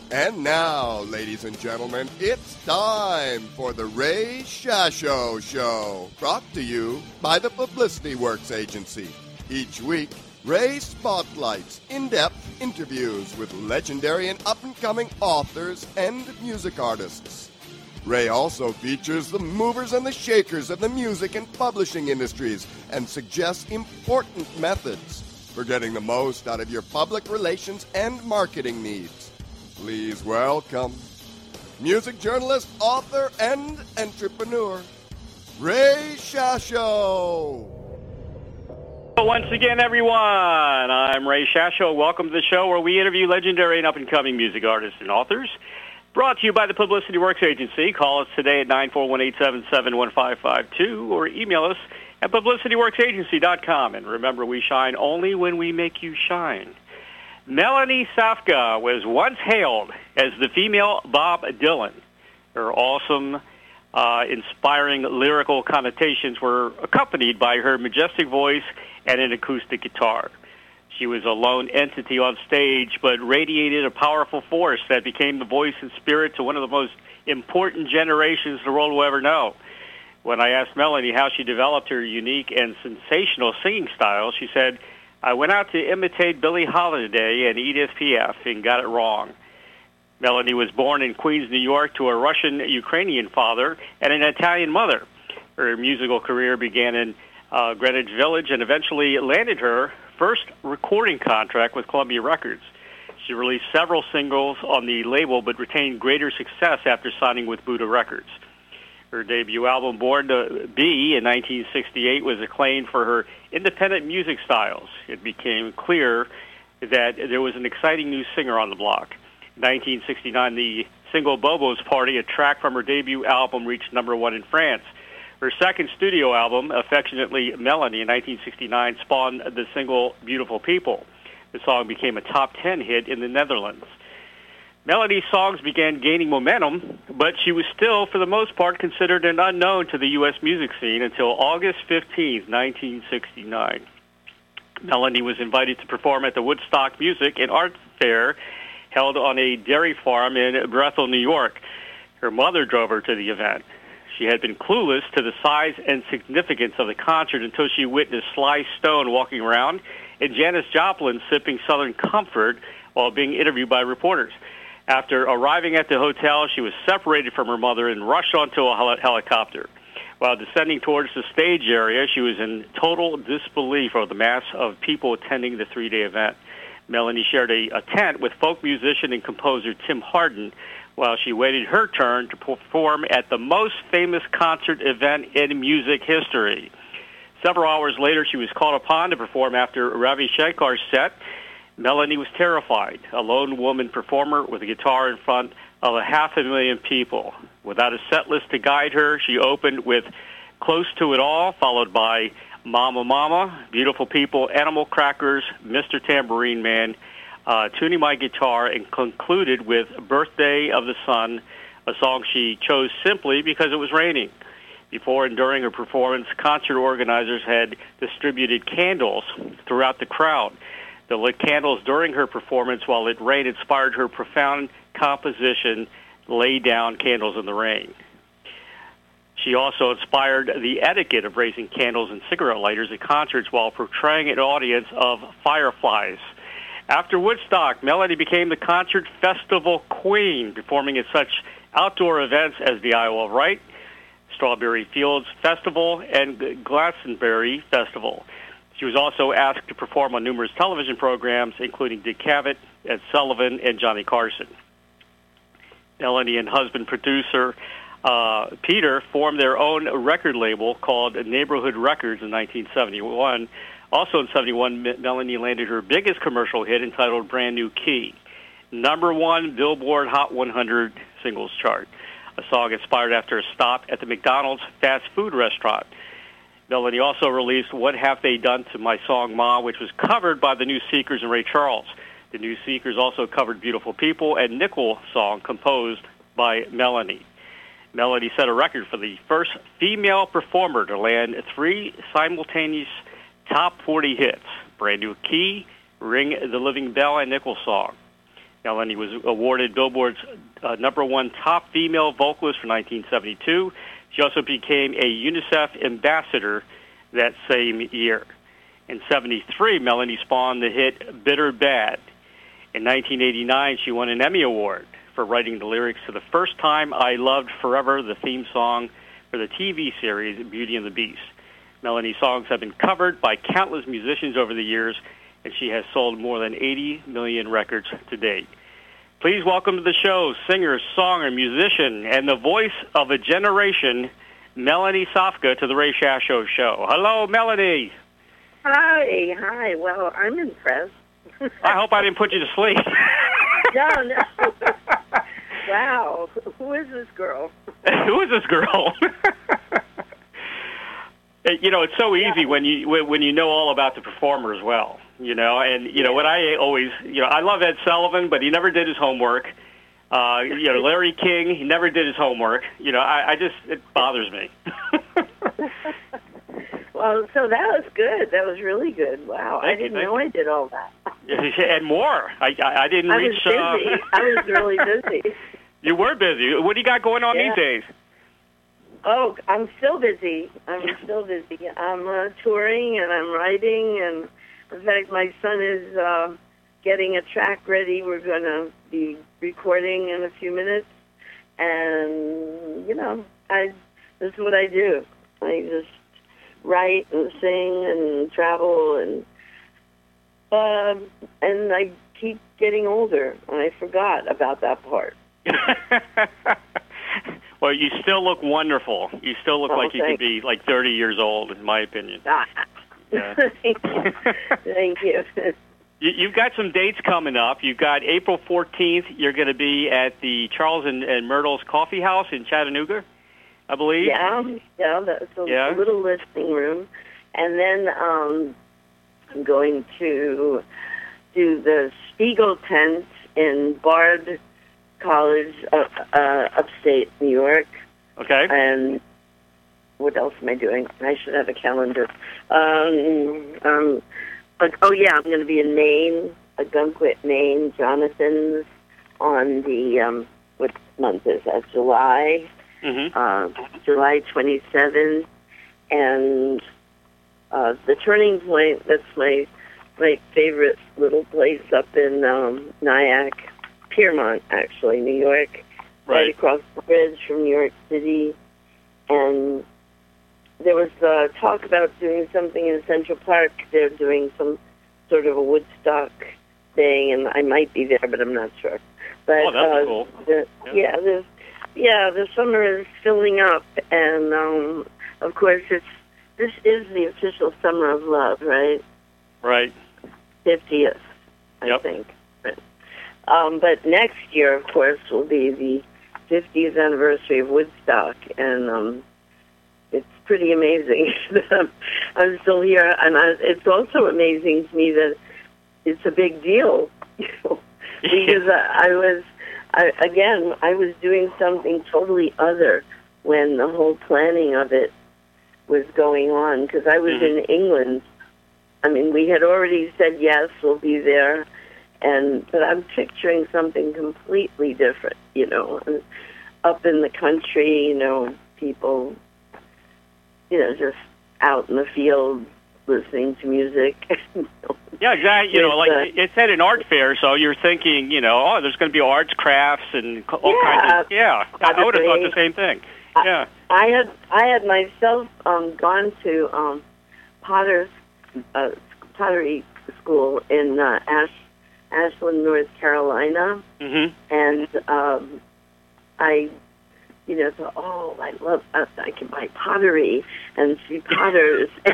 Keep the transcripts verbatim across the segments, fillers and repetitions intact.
And now, ladies and gentlemen, it's time for the Ray Shasho Show, brought to you by the Publicity Works Agency. Each week, Ray spotlights in-depth interviews with legendary and up-and-coming authors and music artists. Ray also features the movers and the shakers of the music and publishing industries and suggests important methods for getting the most out of your public relations and marketing needs. Please welcome music journalist, author, and entrepreneur, Ray Shasho. Once again, everyone, I'm Ray Shasho. Welcome to the show where we interview legendary and up-and-coming music artists and authors. Brought to you by the Publicity Works Agency. Call us today at nine four one, eight seven seven, one five five two or email us at publicity works agency dot com. And remember, we shine only when we make you shine. Melanie Safka was once hailed as the female Bob Dylan. Her awesome, uh, inspiring lyrical connotations were accompanied by her majestic voice and an acoustic guitar. She was a lone entity on stage, but radiated a powerful force that became the voice and spirit to one of the most important generations the world will ever know. When I asked Melanie how she developed her unique and sensational singing style, she said, "I went out to imitate Billie Holiday and Edith Piaf and got it wrong." Melanie was born in Queens, New York, to a Russian-Ukrainian father and an Italian mother. Her musical career began in uh, Greenwich Village and eventually landed her first recording contract with Columbia Records. She released several singles on the label but retained greater success after signing with Buddha Records. Her debut album, Born to Be, in nineteen sixty-eight, was acclaimed for her independent music styles. It became clear that there was an exciting new singer on the block. In nineteen sixty-nine, the single Bobo's Party, a track from her debut album, reached number one in France. Her second studio album, affectionately Melanie, in nineteen sixty-nine, spawned the single Beautiful People. The song became a top ten hit in the Netherlands. Melanie's songs began gaining momentum, but she was still, for the most part, considered an unknown to the U S music scene until August fifteenth, nineteen sixty-nine. Melanie was invited to perform at the Woodstock Music and Art Fair held on a dairy farm in Bethel, New York. Her mother drove her to the event. She had been clueless to the size and significance of the concert until she witnessed Sly Stone walking around and Janis Joplin sipping Southern Comfort while being interviewed by reporters. After arriving at the hotel, she was separated from her mother and rushed onto a hel- helicopter. While descending towards the stage area, she was in total disbelief of the mass of people attending the three-day event. Melanie shared a, a tent with folk musician and composer Tim Hardin while she waited her turn to perform at the most famous concert event in music history. Several hours later, she was called upon to perform after Ravi Shankar's set. Melanie was terrified, a lone woman performer with a guitar in front of a half a million people. Without a set list to guide her, she opened with Close to It All, followed by Mama Mama, Beautiful People, Animal Crackers, Mister Tambourine Man, uh, Tuning My Guitar, and concluded with Birthday of the Sun, a song she chose simply because it was raining. Before and during her performance, concert organizers had distributed candles throughout the crowd. The lit candles during her performance while it rained inspired her profound composition, Lay Down Candles in the Rain. She also inspired the etiquette of raising candles and cigarette lighters at concerts while portraying an audience of fireflies. After Woodstock, Melanie became the concert festival queen, performing at such outdoor events as the Isle of Wight, Strawberry Fields Festival, and Glastonbury Festival. She was also asked to perform on numerous television programs, including Dick Cavett, Ed Sullivan, and Johnny Carson. Melanie and husband-producer uh, Peter formed their own record label called Neighborhood Records in nineteen seventy-one. Also in seventy-one, Melanie landed her biggest commercial hit entitled Brand New Key, number one Billboard Hot one hundred singles chart, a song inspired after a stop at the McDonald's fast food restaurant. Melanie also released What Have They Done to My Song Ma, which was covered by the New Seekers and Ray Charles. The New Seekers also covered Beautiful People and Nickel song composed by Melanie. Melanie set a record for the first female performer to land three simultaneous top forty hits, Brand New Key, Ring the Living Bell, and Nickel song. Melanie was awarded Billboard's uh, number one top female vocalist for nineteen seventy-two. She also became a UNICEF ambassador that same year. In seventy-three, Melanie spawned the hit Bitter Bad. In nineteen eighty-nine, she won an Emmy Award for writing the lyrics to The First Time I Loved Forever, the theme song for the T V series Beauty and the Beast. Melanie's songs have been covered by countless musicians over the years, and she has sold more than eighty million records to date. Please welcome to the show singer, songer, musician, and the voice of a generation, Melanie Safka, to the Ray Shasho Show. Hello, Melanie. Hi, hi. Well, I'm impressed. I hope I didn't put you to sleep. No, no. Wow. Who is this girl? Who is this girl? You know, it's so easy yeah. when you when you know all about the performer as well. You know, and you know what I always, you know, I love Ed Sullivan, but he never did his homework. Uh, you know, Larry King, he never did his homework. You know, I, I just it bothers me. Well, so that was good. That was really good. Wow, thank I didn't you, know I did all that. And more. I I, I didn't I reach. was busy. Uh, I was really busy. You were busy. What do you got going on Yeah. these days? Oh, I'm still busy. I'm still busy. I'm uh, touring and I'm writing, and in fact, my son is uh, getting a track ready. We're going to be recording in a few minutes, and you know, I this is what I do. I just write and sing and travel, and um, and I keep getting older, and I forgot about that part. Well, you still look wonderful. You still look Oh, like you could thanks. be like thirty years old, in my opinion. Ah. Yeah. Thank you. Thank you. You, you've got some dates coming up. You've got April fourteenth. You're going to be at the Charles and, and Myrtle's Coffee House in Chattanooga, I believe. Yeah, yeah, that's a Yeah. little listening room. And then um, I'm going to do the Spiegel tent in Bard College, uh, uh, upstate New York. Okay. And what else am I doing? I should have a calendar. Um, um, but, oh, yeah, I'm going to be in Maine, Agunquit, Maine, Jonathan's on the, um, what month is that, July? Mm-hmm. Uh, July twenty-seventh. And uh, the Turning Point, that's my, my favorite little place up in um, Nyack, Piermont, actually, New York, right. right across the bridge from New York City. And there was uh, talk about doing something in Central Park. They're doing some sort of a Woodstock thing, and I might be there, but I'm not sure. But, oh, that's uh, cool. The, yeah, yeah, the, yeah, the summer is filling up, and um, of course, it's this is the official Summer of Love, right? Right. fiftieth, I yep. think. But, um, but next year, of course, will be the fiftieth anniversary of Woodstock, and um, it's pretty amazing that I'm, I'm still here. And I, it's also amazing to me that it's a big deal, you know, because I, I was, I, again, I was doing something totally other when the whole planning of it was going on, because I was mm-hmm. in England. I mean, we had already said, yes, we'll be there, and but I'm picturing something completely different, you know, and up in the country, you know, people, you know, just out in the field listening to music. Yeah, exactly. You know, like uh, it's at an art fair, so you're thinking, you know, oh, there's going to be arts, crafts, and all yeah, kinds of. Yeah, I would have thought the same thing. Yeah, I, I had I had myself um, gone to um, Potter's uh, pottery school in uh, Ash, Ashland, North Carolina, mm-hmm. and um, I. You know, thought, oh, I love, uh, I can buy pottery and see potters and,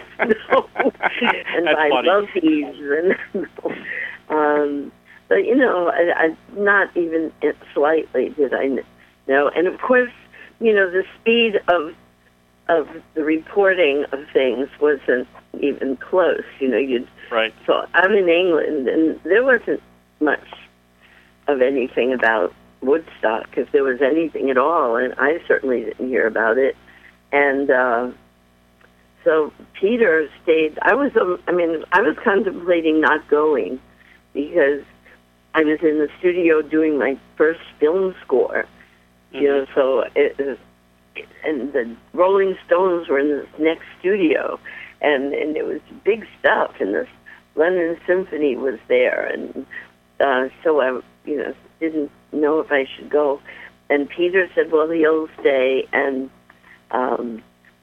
and buy loafies. And, um, but, you know, I, I, not even slightly did I know. And, of course, you know, the speed of of the reporting of things wasn't even close. You know, you'd. Right. So I'm in England, and there wasn't much of anything about Woodstock, if there was anything at all, and I certainly didn't hear about it. And uh, so Peter stayed. I was, um, I mean, I was contemplating not going because I was in the studio doing my first film score. Mm-hmm. You know, so it, it, and the Rolling Stones were in this next studio, and and it was big stuff, and this London Symphony was there, and uh, so I, you know, didn't know if I should go. And Peter said, well, he'll stay, and um,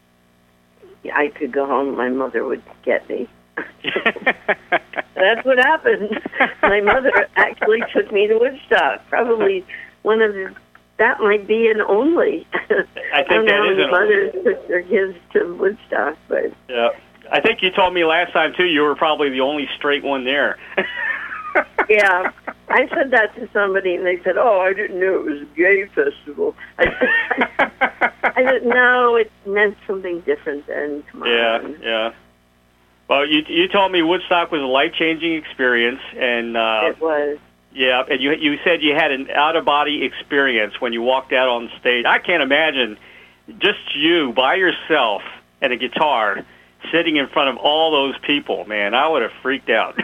I could go home. My mother would get me. That's what happened. My mother actually took me to Woodstock. Probably one of the, that might be an only. I think I don't that know is how an mothers only. took their kids to Woodstock, but yeah. I think you told me last time, too, you were probably the only straight one there. yeah. I said that to somebody, and they said, oh, I didn't know it was a gay festival. I, I said, no, it meant something different then. Come yeah, on. yeah. Well, you you told me Woodstock was a life-changing experience, and uh, it was. Yeah, and you you said you had an out-of-body experience when you walked out on stage. I can't imagine just you by yourself and a guitar sitting in front of all those people. Man, I would have freaked out.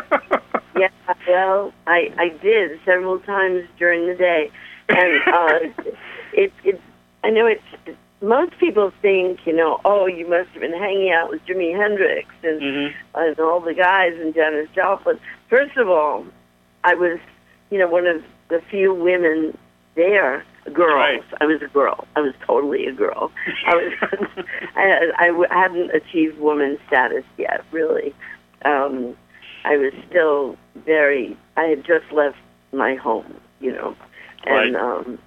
Yeah, well, I I did several times during the day, and uh, it it I know it's. Most people think, you know, oh, you must have been hanging out with Jimi Hendrix and, mm-hmm. and all the guys and Janis Joplin. First of all, I was, you know, one of the few women there, girls. Right. I was a girl. I was totally a girl. I was, I, I hadn't achieved woman status yet, really. Um, I was still very. I had just left my home, you know, and right. um,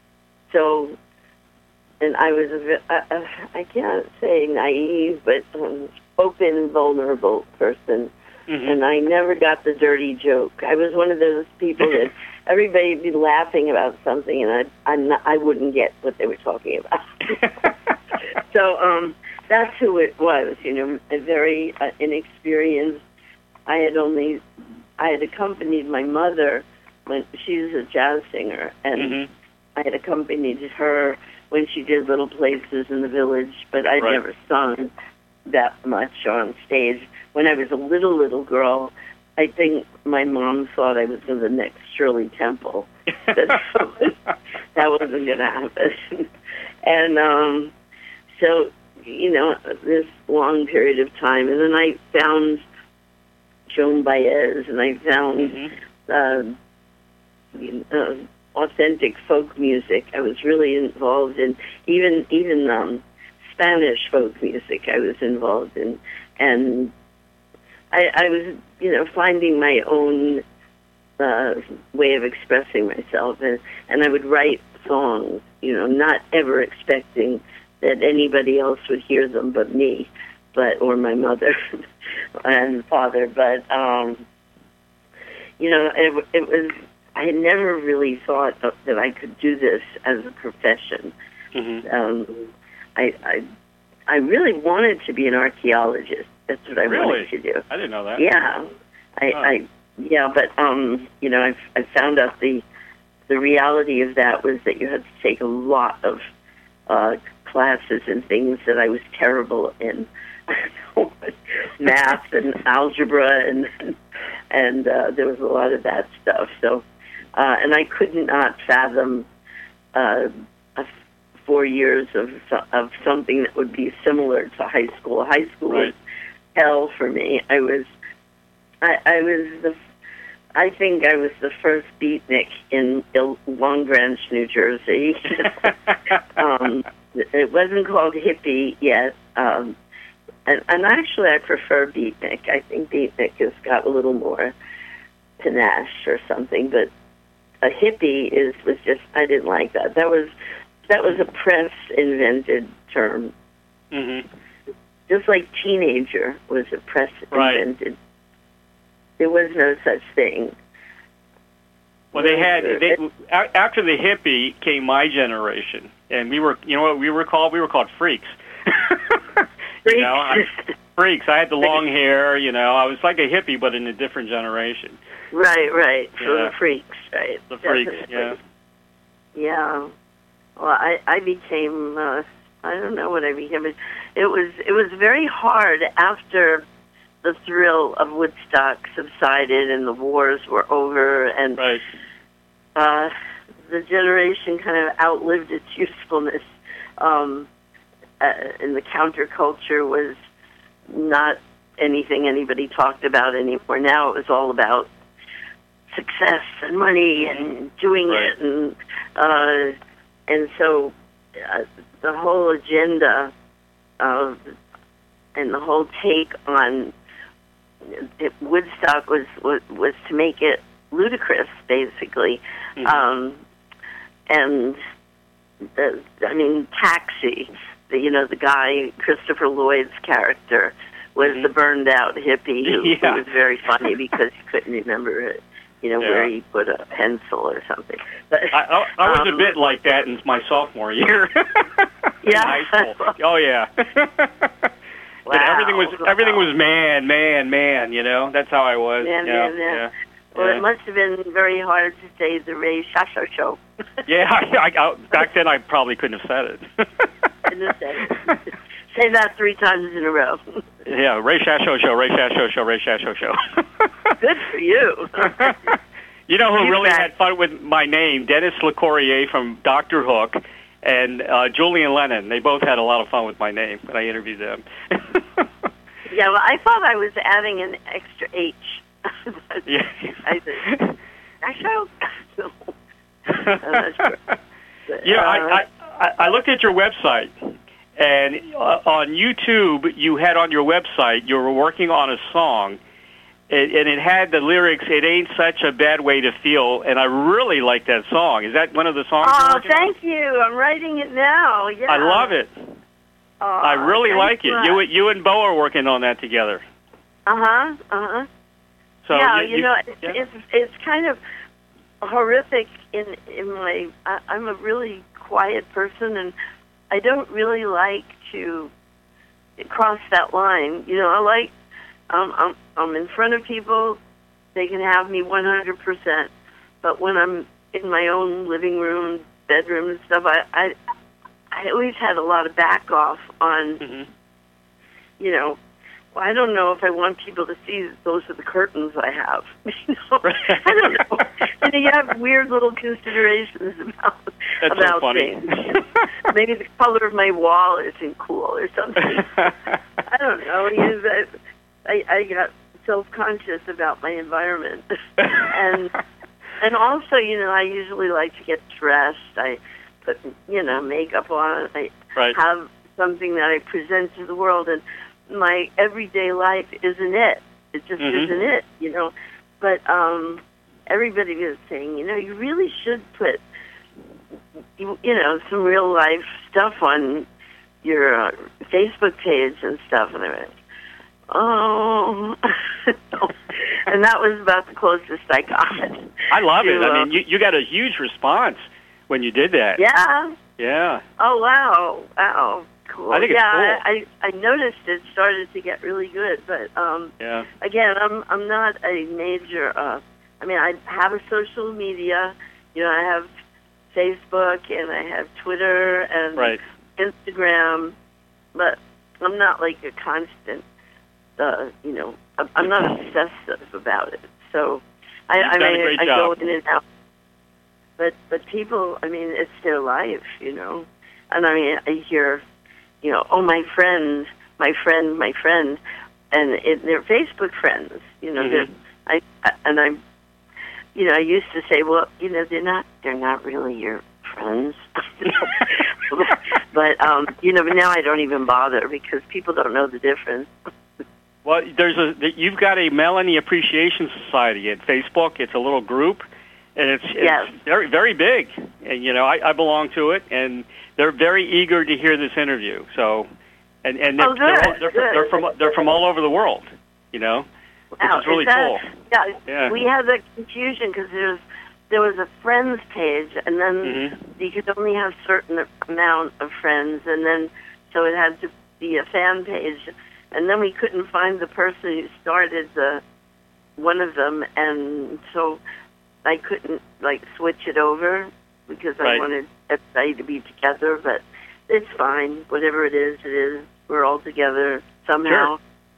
so. And I was, a, a, I can't say naive, but um, open, vulnerable person. Mm-hmm. And I never got the dirty joke. I was one of those people that everybody would be laughing about something, and I, I'm not, I wouldn't get what they were talking about. So um, that's who it was, you know, a very uh, inexperienced. I had only, I had accompanied my mother when she was a jazz singer, and mm-hmm. I had accompanied her when she did little places in the village, but I right. never sung that much on stage. When I was a little, little girl, I think my mom thought I was the next Shirley Temple. that, that wasn't going to happen. And um, so, you know, this long period of time. And then I found Joan Baez, and I found... Mm-hmm. Uh, you know, uh, authentic folk music. I was really involved in even even um, Spanish folk music. I was involved in, and I, I was you know finding my own uh, way of expressing myself, and and I would write songs. You know, not ever expecting that anybody else would hear them but me, but or my mother and father. But um, you know, it, it was. I had never really thought of, that I could do this as a profession. Mm-hmm. Um, I, I, I really wanted to be an archaeologist. That's what I really? wanted to do. I didn't know that. Yeah, I, oh. I yeah, but um, you know, I, I found out the the reality of that was that you had to take a lot of uh, classes and things that I was terrible in, math and algebra, and and uh, there was a lot of that stuff. So. Uh, and I could not fathom uh, a four years of of something that would be similar to high school. High school right. was hell for me. I was, I, I was the, I think I was the first beatnik in Long Branch, New Jersey. um, it wasn't called hippie yet, um, and, and actually I prefer beatnik. I think beatnik has got a little more panache or something, but. A hippie is was just I didn't like that. That was that was a press invented term. Mm-hmm. Just like teenager was a press right. invented. There was no such thing. Well, they had they, after the hippie came my generation, and we were you know what we were called we were called freaks. you know, I, freaks. I had the long hair. You know, I was like a hippie, but in a different generation. Right, right. Yeah. So the freaks, right? The freaks, Definitely. yeah. Yeah. Well, I I became uh, I don't know what I became. It was it was very hard after the thrill of Woodstock subsided and the wars were over, and right. uh, the generation kind of outlived its usefulness, um, uh, and the counterculture was not anything anybody talked about anymore. Now it was all about success and money and doing right. it, and uh, and so uh, the whole agenda of and the whole take on it, Woodstock was, was was to make it ludicrous, basically. Mm-hmm. Um, and the, I mean, Taxi, the, you know, the guy, Christopher Lloyd's character, was mm-hmm. the burned out hippie who, yeah. who was very funny because he couldn't remember it, you know, yeah. where he put a pencil or something. But I, I, I was um, a bit like that in my sophomore year. Yeah. In high school. Oh yeah. But wow. everything was everything was man, man, man. You know, that's how I was. Man, yeah, man, man. yeah. Well, yeah. it must have been very hard to say the Ray Shasho show. Yeah, I, I, I, back then I probably couldn't have said it. Couldn't have said it. Say that three times in a row. Yeah, Ray Shasho show, Ray Shasho show, Ray Shasho show. Good for you. You know who You really bet. had fun with my name? Dennis LeCourrier from Doctor Hook and uh, Julian Lennon. They both had a lot of fun with my name when I interviewed them. Yeah, well, I thought I was adding an extra H. Yeah. I said, Shasho? No. I'm not sure. But, Yeah, uh, I, I, I looked at your website, and uh, on YouTube, you had on your website, you were working on a song, and, and it had the lyrics, "It ain't such a bad way to feel," and I really like that song. Is that one of the songs you're Oh, working on? thank you. I'm writing it now. Yeah. I love it. Oh, I really like it. much. You, you and Bo are working on that together. Uh-huh, uh-huh. So yeah, you, you know, it's, yeah. it's it's kind of horrific in in my. I, I'm a really quiet person, and I don't really like to cross that line. You know, I like um, I'm I'm in front of people, they can have me one hundred percent. But when I'm in my own living room, bedroom, and stuff, I I, I always had a lot of back off on. Mm-hmm. You know. Well, I don't know if I want people to see that those are the curtains I have. You know? I don't know. You know, you have weird little considerations about That's about so funny. things. Maybe the color of my wall isn't cool or something. I don't know. You know I, I, I got self-conscious about my environment, and and also, you know, I usually like to get dressed. I put, you know, makeup on. I Right. have something that I present to the world, and my everyday life isn't it. It just Mm-hmm. isn't it, you know. But um, everybody was saying, you know, you really should put, you, you know, some real life stuff on your uh, Facebook page and stuff. And I went, oh. And that was about the closest I got. I love to, it. I uh, mean, you, you got a huge response when you did that. Yeah. Yeah. Oh, wow. Wow. Cool. I think it's yeah, cool. I, I I noticed it started to get really good, but um, Yeah. again, I'm I'm not a major. Uh, I mean, I have a social media. You know, I have Facebook and I have Twitter and Right. Instagram, but I'm not like a constant. Uh, you know, I'm, I'm not obsessive about it. So I, You've I done a mean, great I go job. in and out. But but people, I mean, it's their life, you know. And I mean, I hear. You know, oh, my friend, my friend, my friend, and it, they're Facebook friends. You know, Mm-hmm. they're, I, I and I'm, you know, I used to say, well, you know, they're not, they're not really your friends. But um, you know, but now I don't even bother because people don't know the difference. Well, there's a you've got a Melanie Appreciation Society at Facebook. It's a little group, and it's, it's Yes. very very big. And you know, I, I belong to it, and they're very eager to hear this interview. So, and and they're, Oh, good, they're, all, they're, good. they're from they're from all over the world. You know, which Wow, is really that, cool. Yeah, Yeah. we had the confusion because there's there was a friends page, and then Mhm. you could only have certain amount of friends, and then so it had to be a fan page, and then we couldn't find the person who started the one of them, and so I couldn't like switch it over because Right. I wanted everybody to be together, but it's fine. Whatever it is, it is. We're all together somehow.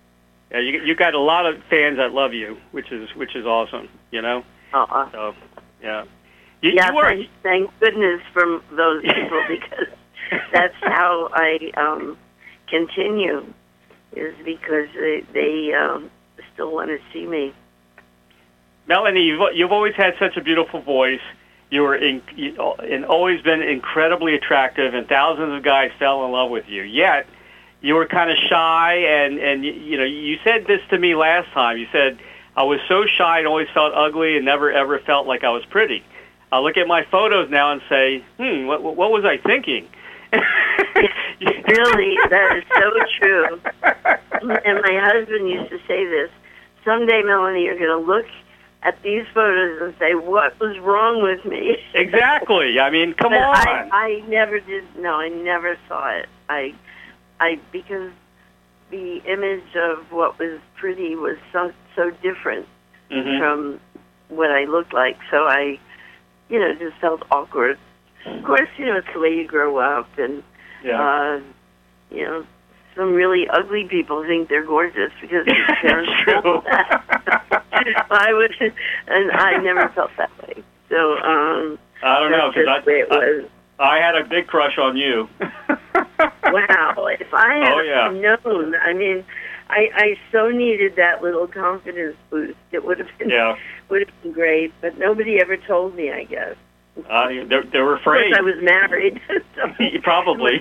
Yeah, you you got a lot of fans that love you, which is which is awesome. You know. Uh-uh. So, yeah. You, yeah, you were, thank, thank goodness for those people because that's how I um, continue, is because they, they um, still want to see me. Melanie, you've, you've always had such a beautiful voice. You were in, you, and always been incredibly attractive, and thousands of guys fell in love with you. Yet, you were kind of shy, and, and you know, you said this to me last time. You said, I was so shy and always felt ugly and never, ever felt like I was pretty. I look at my photos now and say, hmm, what, what was I thinking? Really, that is so true. And my husband used to say this, someday, Melanie, you're going to look at these photos and say, what was wrong with me? Exactly. I mean, come but on. I, I never did, no, I never saw it. I, I, because the image of what was pretty was so, so different mm-hmm. from what I looked like. So I, you know, just felt awkward. Of course, you know, it's the way you grow up. And, yeah. uh, you know, some really ugly people think they're gorgeous because their parents told that. I would, and I never felt that way. So, um, I don't know, because I, it was. I, I had a big crush on you. Wow, if I had oh, yeah. known, I mean, I, I so needed that little confidence boost. It would have been, yeah. would have been great, but nobody ever told me, I guess. Uh, they, they were afraid. Of course, I was married. So probably.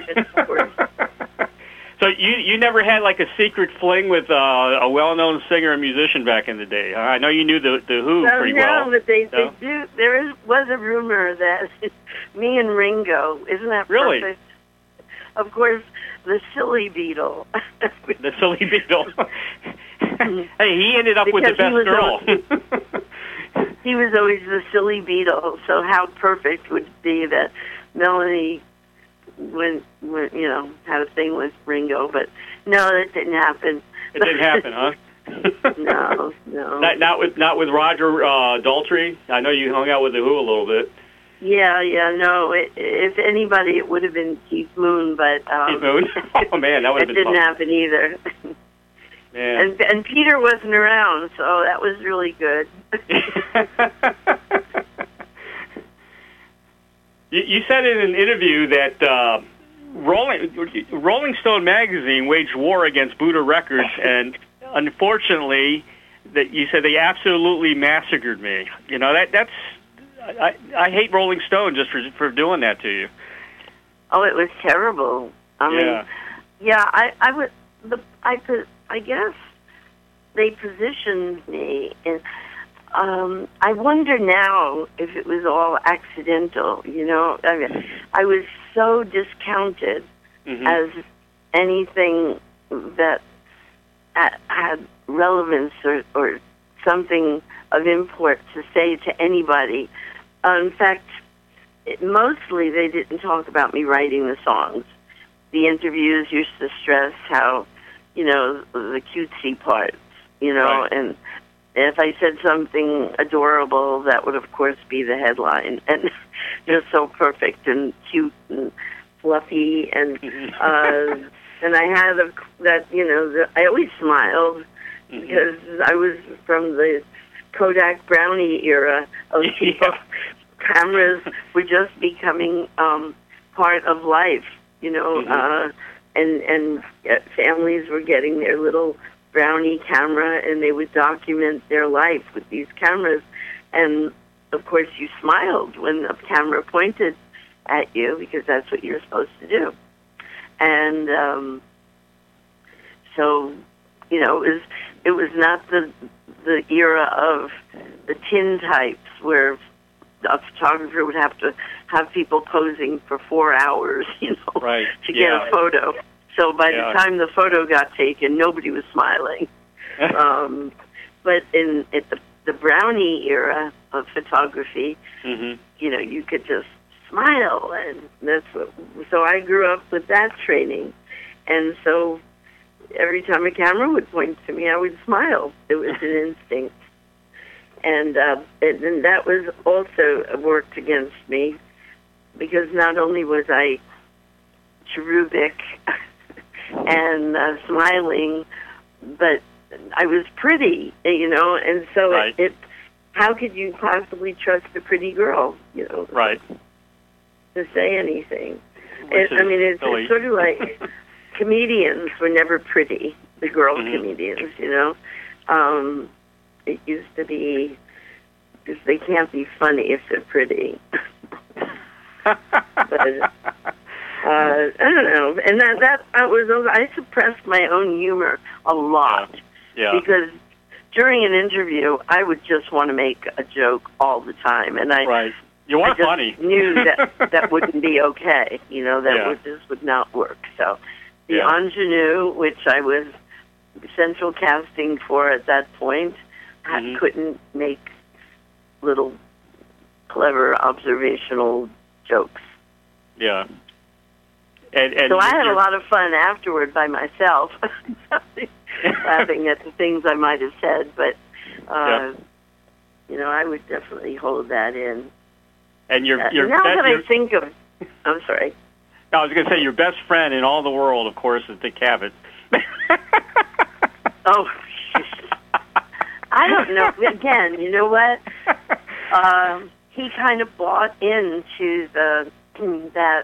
So you you never had like a secret fling with uh, a well-known singer and musician back in the day? I know you knew the the Who well, pretty no, well. No, but they, no? they do. There is, was a rumor that me and Ringo, isn't that really? perfect? Of course, the Silly Beetle. The Silly Beetle. Hey, he ended up because with the best girl. Always, he was always the Silly Beetle. So how perfect would it be that Melanie, when, when you know, had a thing with Ringo? But no, that didn't happen. It didn't happen, huh? No, no. Not, not with not with Roger uh, Daltrey. I know you hung out with the Who a little bit. Yeah, yeah, no. It, if anybody, it would have been Keith Moon, but um, Keith Moon. Oh man, that would have it been. It didn't fun. happen either. Man. And, and Peter wasn't around, so that was really good. you, you said in an interview that uh, Rolling Rolling Stone magazine waged war against Buddah Records, and unfortunately, that you said they absolutely massacred me. You know that that's. I, I hate Rolling Stone just for for doing that to you. Oh, it was terrible. I mean, yeah, yeah. I I would the I could I guess they positioned me in. Um, I wonder now if it was all accidental. You know, I mean, I was so discounted mm-hmm. as anything that had relevance or, or something of import to say to anybody. Uh, in fact, it, mostly they didn't talk about me writing the songs. The interviews used to stress how, you know, the cutesy parts, you know, right. and if I said something adorable, that would, of course, be the headline. And they're so perfect and cute and fluffy. And uh, and I had a, that, you know, the, I always smiled mm-hmm. because I was from the Kodak Brownie era of people. Yeah. Cameras were just becoming um, part of life, you know, mm-hmm. uh, and and uh, families were getting their little Brownie camera, and they would document their life with these cameras. And of course, you smiled when the camera pointed at you because that's what you're supposed to do. And um, so, you know, it was it was not the the era of the tintypes where a photographer would have to have people posing for four hours, you know, right. to yeah. get a photo. So by yeah. the time the photo got taken, nobody was smiling. um, but in at the the Brownie era of photography, mm-hmm. you know, you could just smile, and that's what. So I grew up with that training, and so every time a camera would point to me, I would smile. It was an instinct. And, uh, and and that was also worked against me because not only was I cherubic and uh, smiling, but I was pretty, you know, and so right. it, it. How could you possibly trust a pretty girl, you know? Right. To say anything. It, I mean, it's, it's sort of like comedians were never pretty. The girl mm-hmm. comedians, you know. Um, it used to be because they can't be funny if they're pretty. But uh, I don't know, and that that I was I suppressed my own humor a lot yeah. Yeah. because during an interview I would just want to make a joke all the time, and I right. You are I just funny. knew that that wouldn't be okay. You know that yeah. would just would not work. So the yeah. ingenue, which I was central casting for at that point, mm-hmm. I couldn't make little clever observational jokes. Yeah. And, and so I had a lot of fun afterward by myself, laughing at the things I might have said. But uh, yeah. you know, I would definitely hold that in. And your uh, your now best, that your, I think of, I'm sorry. I was going to say your best friend in all the world, of course, is Dick Cavett. Oh, I don't know. Again, you know what? Um, he kind of bought into the that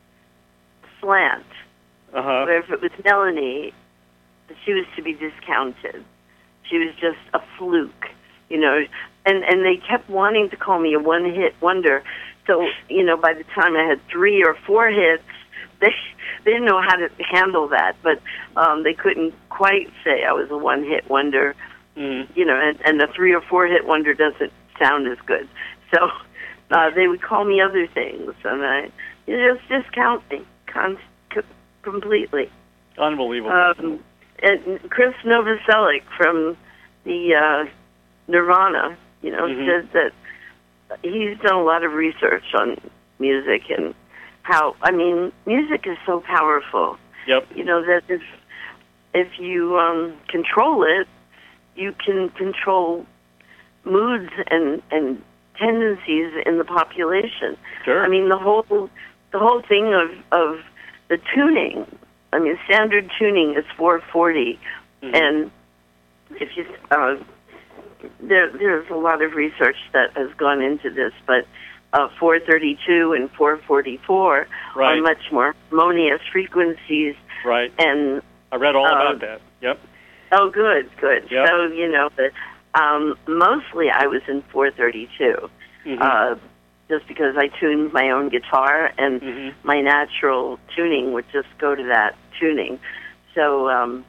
slant. Uh-huh. Where if it was Melanie, she was to be discounted. She was just a fluke, you know. And and they kept wanting to call me a one-hit wonder. So, you know, by the time I had three or four hits, they they didn't know how to handle that. But um, they couldn't quite say I was a one-hit wonder. Mm. You know, and, and a three or four-hit wonder doesn't sound as good. So uh, they would call me other things, and I you know, just discount me con- c- completely. Unbelievable. Um, and Chris Novoselic from the uh, Nirvana, you know, mm-hmm. says that he's done a lot of research on music and how, I mean, music is so powerful. Yep. You know, that if, if you um, control it, you can control moods and, and tendencies in the population. Sure. I mean, the whole the whole thing of, of the tuning, I mean, standard tuning is four forty, mm-hmm. and if you... Uh, There, there's a lot of research that has gone into this, but uh, four thirty-two and four forty-four right. are much more harmonious frequencies. Right. And I read all uh, about that. Yep. Oh, good, good. Yep. So, you know, but um, mostly I was in four thirty-two, mm-hmm. uh, just because I tuned my own guitar, and mm-hmm. my natural tuning would just go to that tuning. So, um,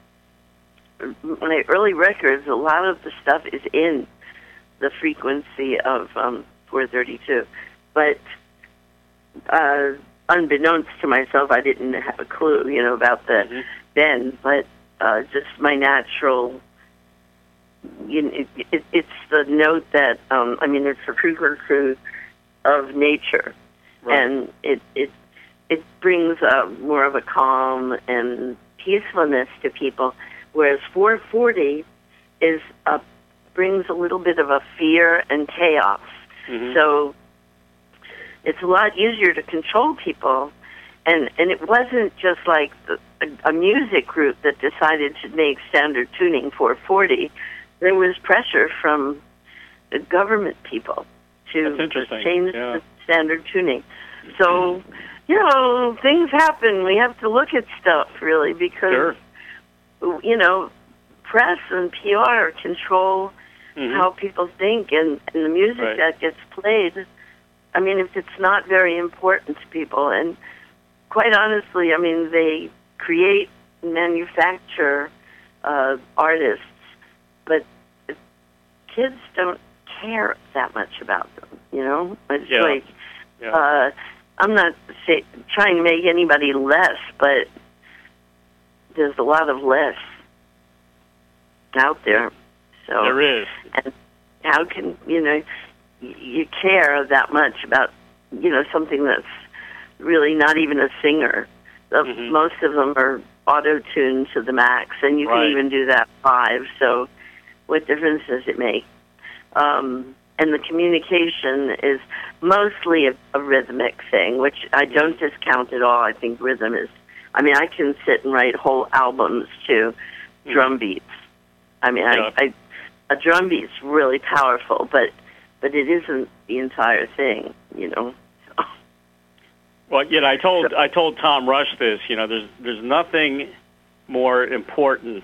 my early records, a lot of the stuff is in the frequency of um, four thirty-two. But uh, unbeknownst to myself, I didn't have a clue, you know, about the mm-hmm. bend. But uh, just my natural, you know, it, it, it's the note that, um, I mean, it's the frequency of nature. Right. And it, it, it brings uh, more of a calm and peacefulness to people. Whereas four forty is a, brings a little bit of a fear and chaos. Mm-hmm. So it's a lot easier to control people. And, and it wasn't just like the, a, a music group that decided to make standard tuning four forty. There was pressure from the government people to, to change yeah. the standard tuning. So, you know, things happen. We have to look at stuff, really, because... Sure. You know, press and P R control mm-hmm. how people think, and, and the music right. that gets played. I mean, if it's not very important to people, and quite honestly, I mean, they create, manufacture uh, artists, but kids don't care that much about them, you know? It's yeah. like, yeah. Uh, I'm not say, trying to make anybody less, but there's a lot of less out there. So there is. And how can, you know, you care that much about, you know, something that's really not even a singer. Mm-hmm. Most of them are auto-tuned to the max, and you right. can even do that live. So what difference does it make? Um, and the communication is mostly a, a rhythmic thing, which I don't discount at all. I think rhythm is, I mean, I can sit and write whole albums to mm-hmm. drum beats. I mean, Yeah. I, I a drum beat's really powerful, but but it isn't the entire thing, you know. So. Well, you know, I told I told Tom Rush this. You know, there's there's nothing more important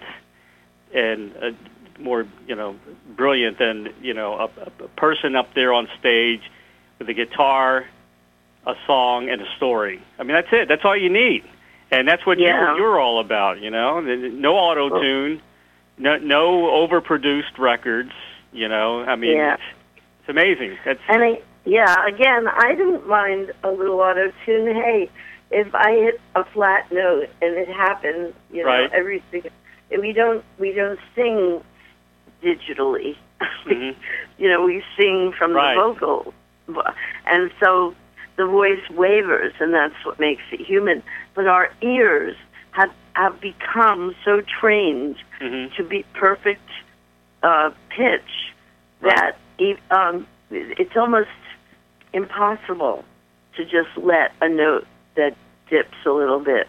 and uh, more you know brilliant than you know a, a person up there on stage with a guitar, a song, and a story. I mean, that's it. That's all you need, and that's what Yeah. you're, you're all about. You know, no auto tune, no no overproduced records. You know, I mean, Yeah. it's, it's amazing. That's And I, yeah, again, I didn't mind a little auto tune. Hey, if I hit a flat note and it happens, you know, Right. everything. We don't we don't sing digitally. Mhm. You know, we sing from Right. the vocal, and so the voice wavers, and that's what makes it human. But our ears have have become so trained Mhm. to be perfect uh, pitch Right. that e- um, it's almost impossible to just let a note that dips a little bit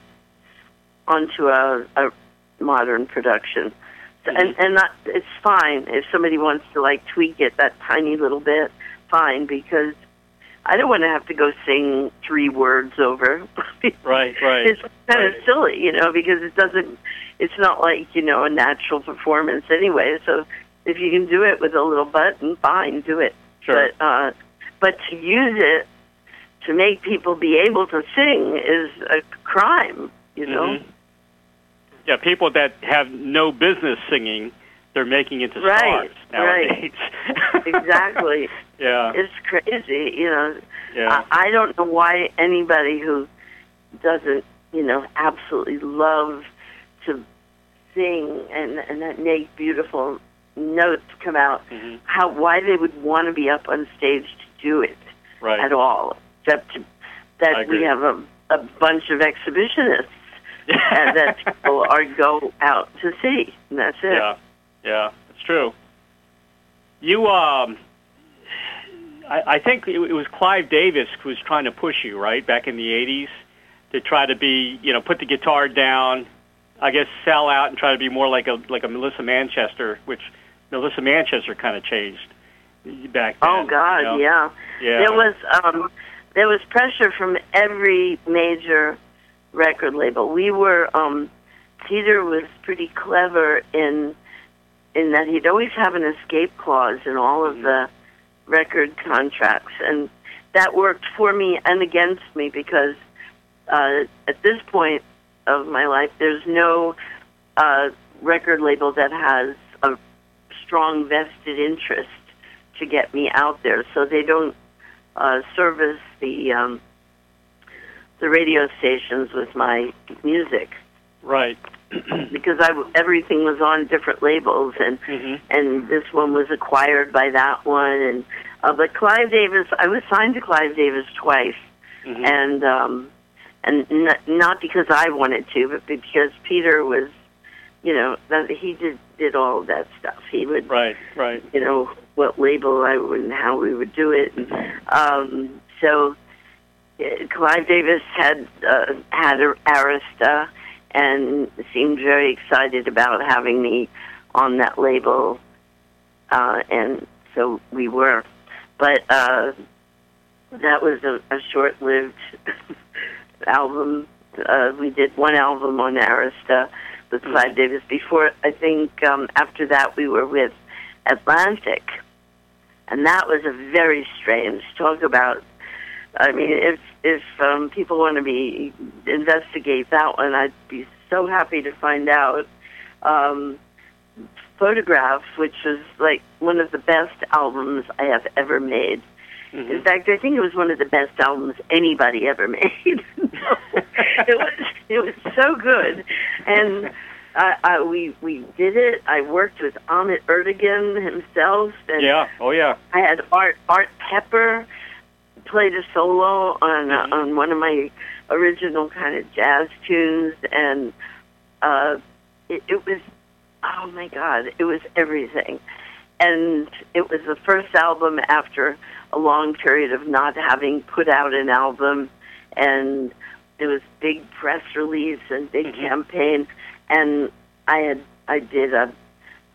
onto a, a modern production. So, Mhm. and and that, it's fine if somebody wants to like tweak it that tiny little bit, fine, because I don't want to have to go sing three words over. Right, right. It's kind of Right. silly, you know, because it doesn't. It's not like you know a natural performance anyway. So if you can do it with a little button, fine, do it. Sure. But uh, but to use it to make people be able to sing is a crime, you know. Mhm. Yeah, people that have no business singing, they're making it to Right, stars nowadays. right. Exactly. Yeah, It's crazy, you know. yeah, I, I don't know why anybody who doesn't, you know, absolutely love to sing and and that make beautiful notes come out, Mhm. how why they would want to be up on stage to do it right. at all, except to, I that agree. we have a, a bunch of exhibitionists and that people are go out to see, and that's it. Yeah, yeah, it's true. You, um, I, I think it, it was Clive Davis who was trying to push you, right, back in the eighties, to try to be, you know, put the guitar down, I guess, sell out and try to be more like a like a Melissa Manchester, which Melissa Manchester kind of changed back then. Oh God, you know? yeah. Yeah. There was um, there was pressure from every major record label. We were um, Peter was pretty clever in in that he'd always have an escape clause in all of Mhm. the record contracts, and that worked for me and against me because uh, at this point of my life, there's no uh, record label that has a strong vested interest to get me out there, so they don't uh, service the um, the radio stations with my music Right. because I everything was on different labels, and Mhm. and this one was acquired by that one, and uh, but Clive Davis, I was signed to Clive Davis twice, Mhm. and um, and n- not because I wanted to, but because Peter was, you know, that he did did all of that stuff. He would, Right, right. you know, what label I would and how we would do it. And, um, so uh, Clive Davis had uh, had Arista and seemed very excited about having me on that label, uh, and so we were. But uh, that was a, a short-lived album. Uh, we did one album on Arista with Clive Davis. Before, I think um, after that we were with Atlantic, and that was a very strange. Talk about. I mean, if if um, people want to be investigate that one, I'd be so happy to find out. Um, Photograph, which was like one of the best albums I have ever made. Mhm. In fact, I think it was one of the best albums anybody ever made. it was it was so good, and I, I, we we did it. I worked with Ahmet Ertegun himself, and Yeah. Oh, yeah. I had Art Art Pepper played a solo on uh, Mhm. on one of my original kind of jazz tunes, and uh, it, it was oh my God, it was everything, and it was the first album after a long period of not having put out an album, and it was big press release and big Mhm. campaign, and I had I did a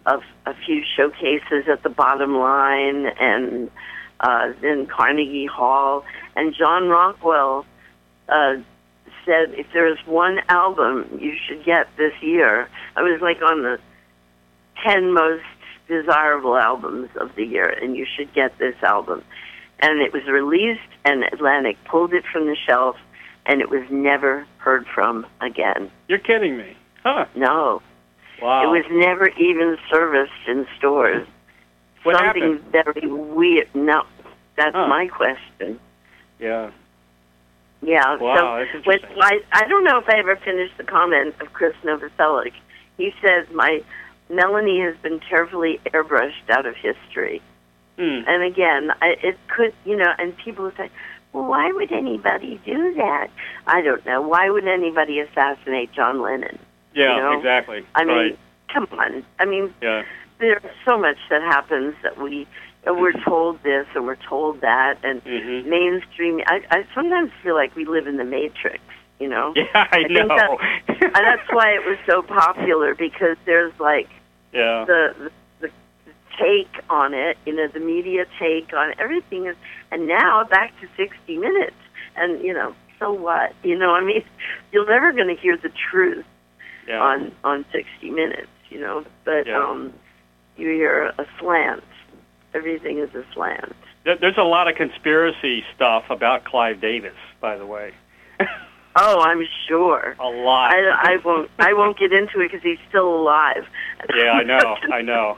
a, a few showcases at the Bottom Line and uh, then Carnegie Hall. And John Rockwell uh, said, if there's one album you should get this year, I was like on the ten most desirable albums of the year, and you should get this album. And it was released, and Atlantic pulled it from the shelf, and it was never heard from again. You're kidding me. Huh. No. Wow. It was never even serviced in stores. What Something happened? very weird. No, that's Huh. my question. Yeah. Yeah. Wow, that's so with, interesting. I, I don't know if I ever finished the comment of Chris Novoselic. He says, my Melanie has been carefully airbrushed out of history. Hmm. And again, I, it could, you know, and people would say, well, why would anybody do that? I don't know. Why would anybody assassinate John Lennon? Yeah, you know? exactly. I mean, right. come on. I mean, Yeah. there's so much that happens that we, and we're told this and we're told that, and Mhm. mainstream. I, I sometimes feel like we live in the Matrix, you know? Yeah, I, I think know. that- and that's why it was so popular, because there's like yeah. the, the the take on it, you know, the media take on it, everything is, and now back to sixty minutes, and you know, so what? You know, I mean, you're never going to hear the truth yeah. on on sixty minutes, you know, but Yeah. um, you hear a slant. Everything is a slant. There- There's a lot of conspiracy stuff about Clive Davis, by the way. Oh, I'm sure. A lot. I, I won't. I won't get into it because he's still alive. Yeah, I know. I know.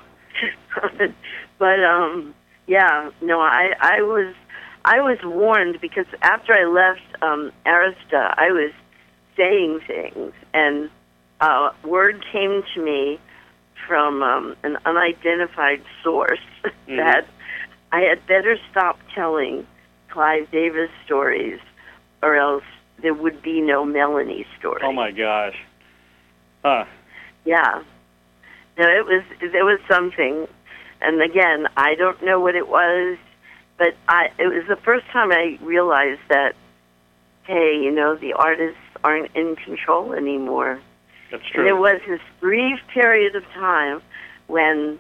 But um, yeah, no, I I was I was warned, because after I left um, Arista, I was saying things, and uh, word came to me from um, an unidentified source Mhm. that I had better stop telling Clive Davis stories, or else there would be no Melanie story. Oh my gosh. Huh. Yeah. No, it was there was something, and again, I don't know what it was, but I it was the first time I realized that, hey, you know, the artists aren't in control anymore. That's And true. there was this brief period of time when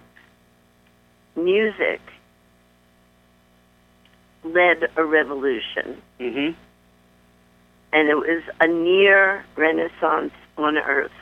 music led a revolution, Mhm. and it was a near renaissance on Earth.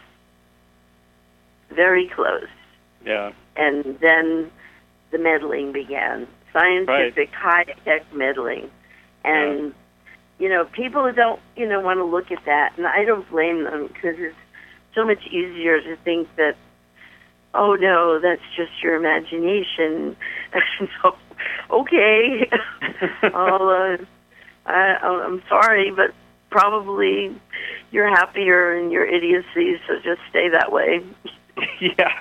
Very close. Yeah. And then the meddling began, scientific, high-tech meddling. And, you know, people don't, you know, want to look at that, and I don't blame them, because it's so much easier to think that, oh, no, that's just your imagination. And so, okay, I'll, uh, I, I'm sorry, but probably you're happier in your idiocy, so just stay that way. Yeah.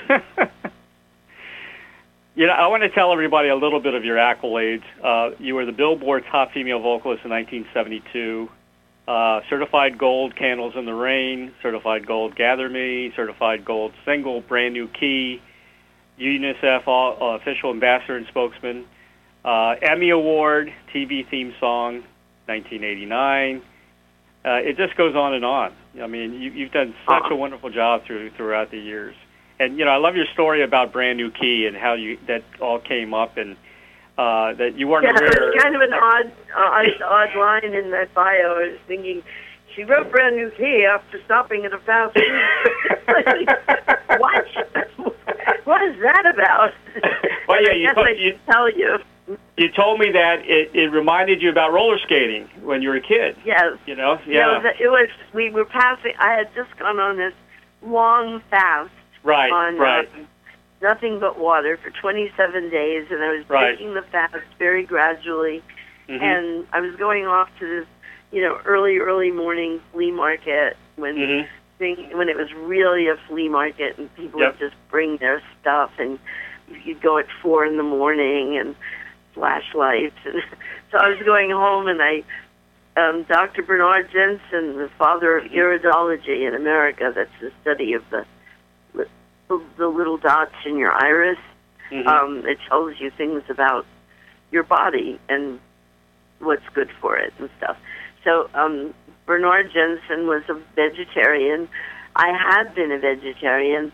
You know, I want to tell everybody a little bit of your accolades. Uh, you were the Billboard Top Female Vocalist in nineteen seventy-two, uh, Certified Gold Candles in the Rain, Certified Gold Gather Me, Certified Gold Single Brand New Key, UNICEF uh, Official Ambassador and Spokesman, uh, Emmy Award, T V Theme Song, nineteen eighty-nine. Uh, it just goes on and on. I mean, you, you've done such a wonderful job through throughout the years. And, you know, I love your story about Brand New Key and how you that all came up, and uh, that you weren't Yeah, aware. it was kind of an odd, odd, odd line in that bio. I was thinking, she wrote Brand New Key after stopping at a fast food. What? What is that about? Well, yeah, I you guess put- I you- should tell you. You told me that it, it reminded you about roller skating when you were a kid. Yes. You know? Yeah. Yeah. It was, we were passing, I had just gone on this long fast Right, on right. um, nothing but water for twenty-seven days, and I was Right. breaking the fast very gradually. Mhm. And I was going off to this, you know, early, early morning flea market when Mhm. thing, when it was really a flea market, and people Yep. would just bring their stuff, and you'd go at four in the morning and flashlights. And so I was going home, and I, um, Doctor Bernard Jensen, the father of iridology in America, that's the study of the the little dots in your iris. Mhm. Um, it tells you things about your body and what's good for it and stuff. So um, Bernard Jensen was a vegetarian. I had been a vegetarian,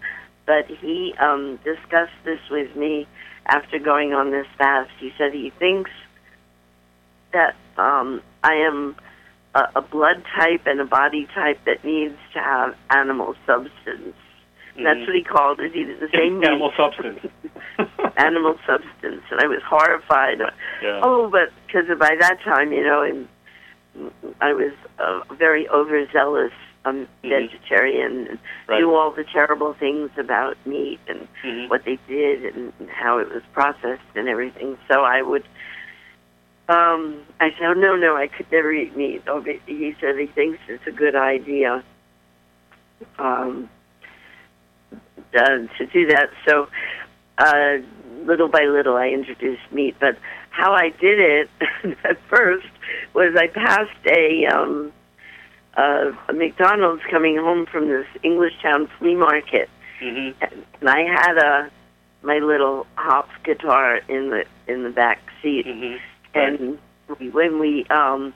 but he um, discussed this with me after going on this fast. He said he thinks that um, I am a, a blood type and a body type that needs to have animal substance. Mm-hmm. That's what he called it. He did the same animal substance. Animal substance, and I was horrified. Yeah. Oh, but because by that time, you know, and I was uh, very overzealous um, mm-hmm. vegetarian, and right. knew all the terrible things about meat and mm-hmm. what they did and how it was processed and everything. So I would, um, I said, oh, no, no, I could never eat meat. Oh, but he said he thinks it's a good idea um, uh, to do that. So uh, little by little, I introduced meat. But how I did it at first was I passed a, um, uh, a McDonald's coming home from this Englishtown flea market, mm-hmm. and, and I had a my little Hops guitar in the in the back seat, mm-hmm. and we, when we um,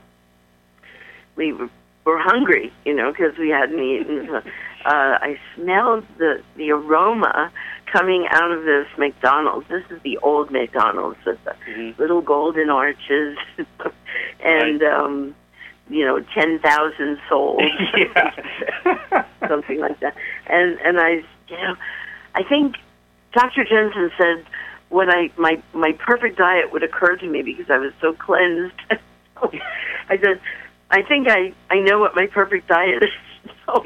we were, were hungry, you know, because we hadn't eaten. So, uh, I smelled the the aroma coming out of this McDonald's. This is the old McDonald's with the mm-hmm. little golden arches, and right. um, you know, ten thousand souls, something like that. And and I, you know, I think Doctor Jensen said when I my my perfect diet would occur to me because I was so cleansed. I said, I think I I know what my perfect diet is. So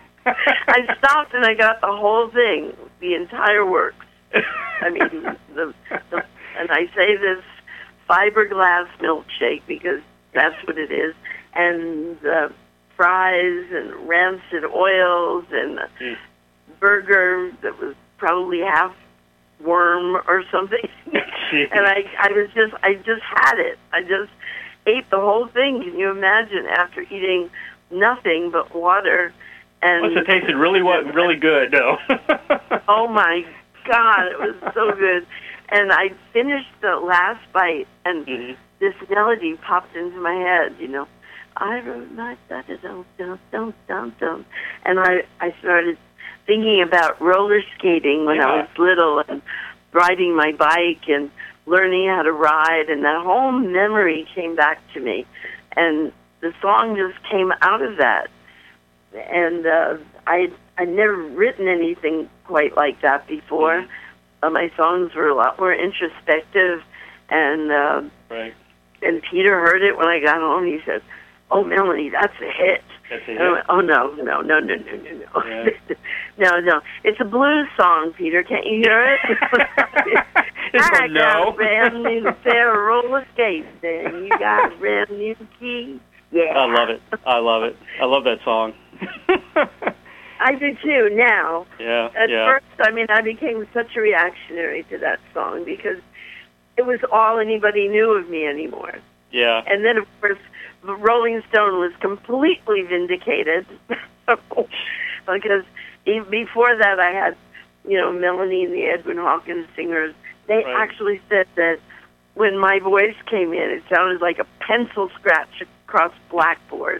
I stopped and I got the whole thing, the entire works. I mean, the, the and I say this fiberglass milkshake because that's what it is, and uh, fries and rancid oils and a mm. burger that was probably half worm or something. And I, I was just, I just had it. I just ate the whole thing. Can you imagine after eating nothing but water? And Plus it tasted really, really good, though. Oh my God, it was so good. And I finished the last bite, and mm-hmm. this melody popped into my head, you know. I wrote my don't don't don't don't don't, and I I started thinking about roller skating when yeah. I was little and riding my bike and learning how to ride, and that whole memory came back to me, and the song just came out of that. And uh, I I'd never written anything quite like that before. Mm-hmm. Uh, my songs were a lot more introspective, and uh, right. and Peter heard it when I got home. He said, "Oh, Melanie, that's a hit." That's a hit. And I went, oh no, no, no, no, no, no, no, yeah. no, no! It's a blues song, Peter. Can't you hear it? I no. got a brand new pair of roller skates, and you got a brand new key. Yeah, I love it. I love it. I love that song. I do too now. Yeah, At yeah. first, I mean, I became such a reactionary to that song because it was all anybody knew of me anymore. Yeah. And then, of course, Rolling Stone was completely vindicated because even before that, I had, you know, Melanie and the Edwin Hawkins singers. They right. actually said that when my voice came in, it sounded like a pencil scratch across blackboard.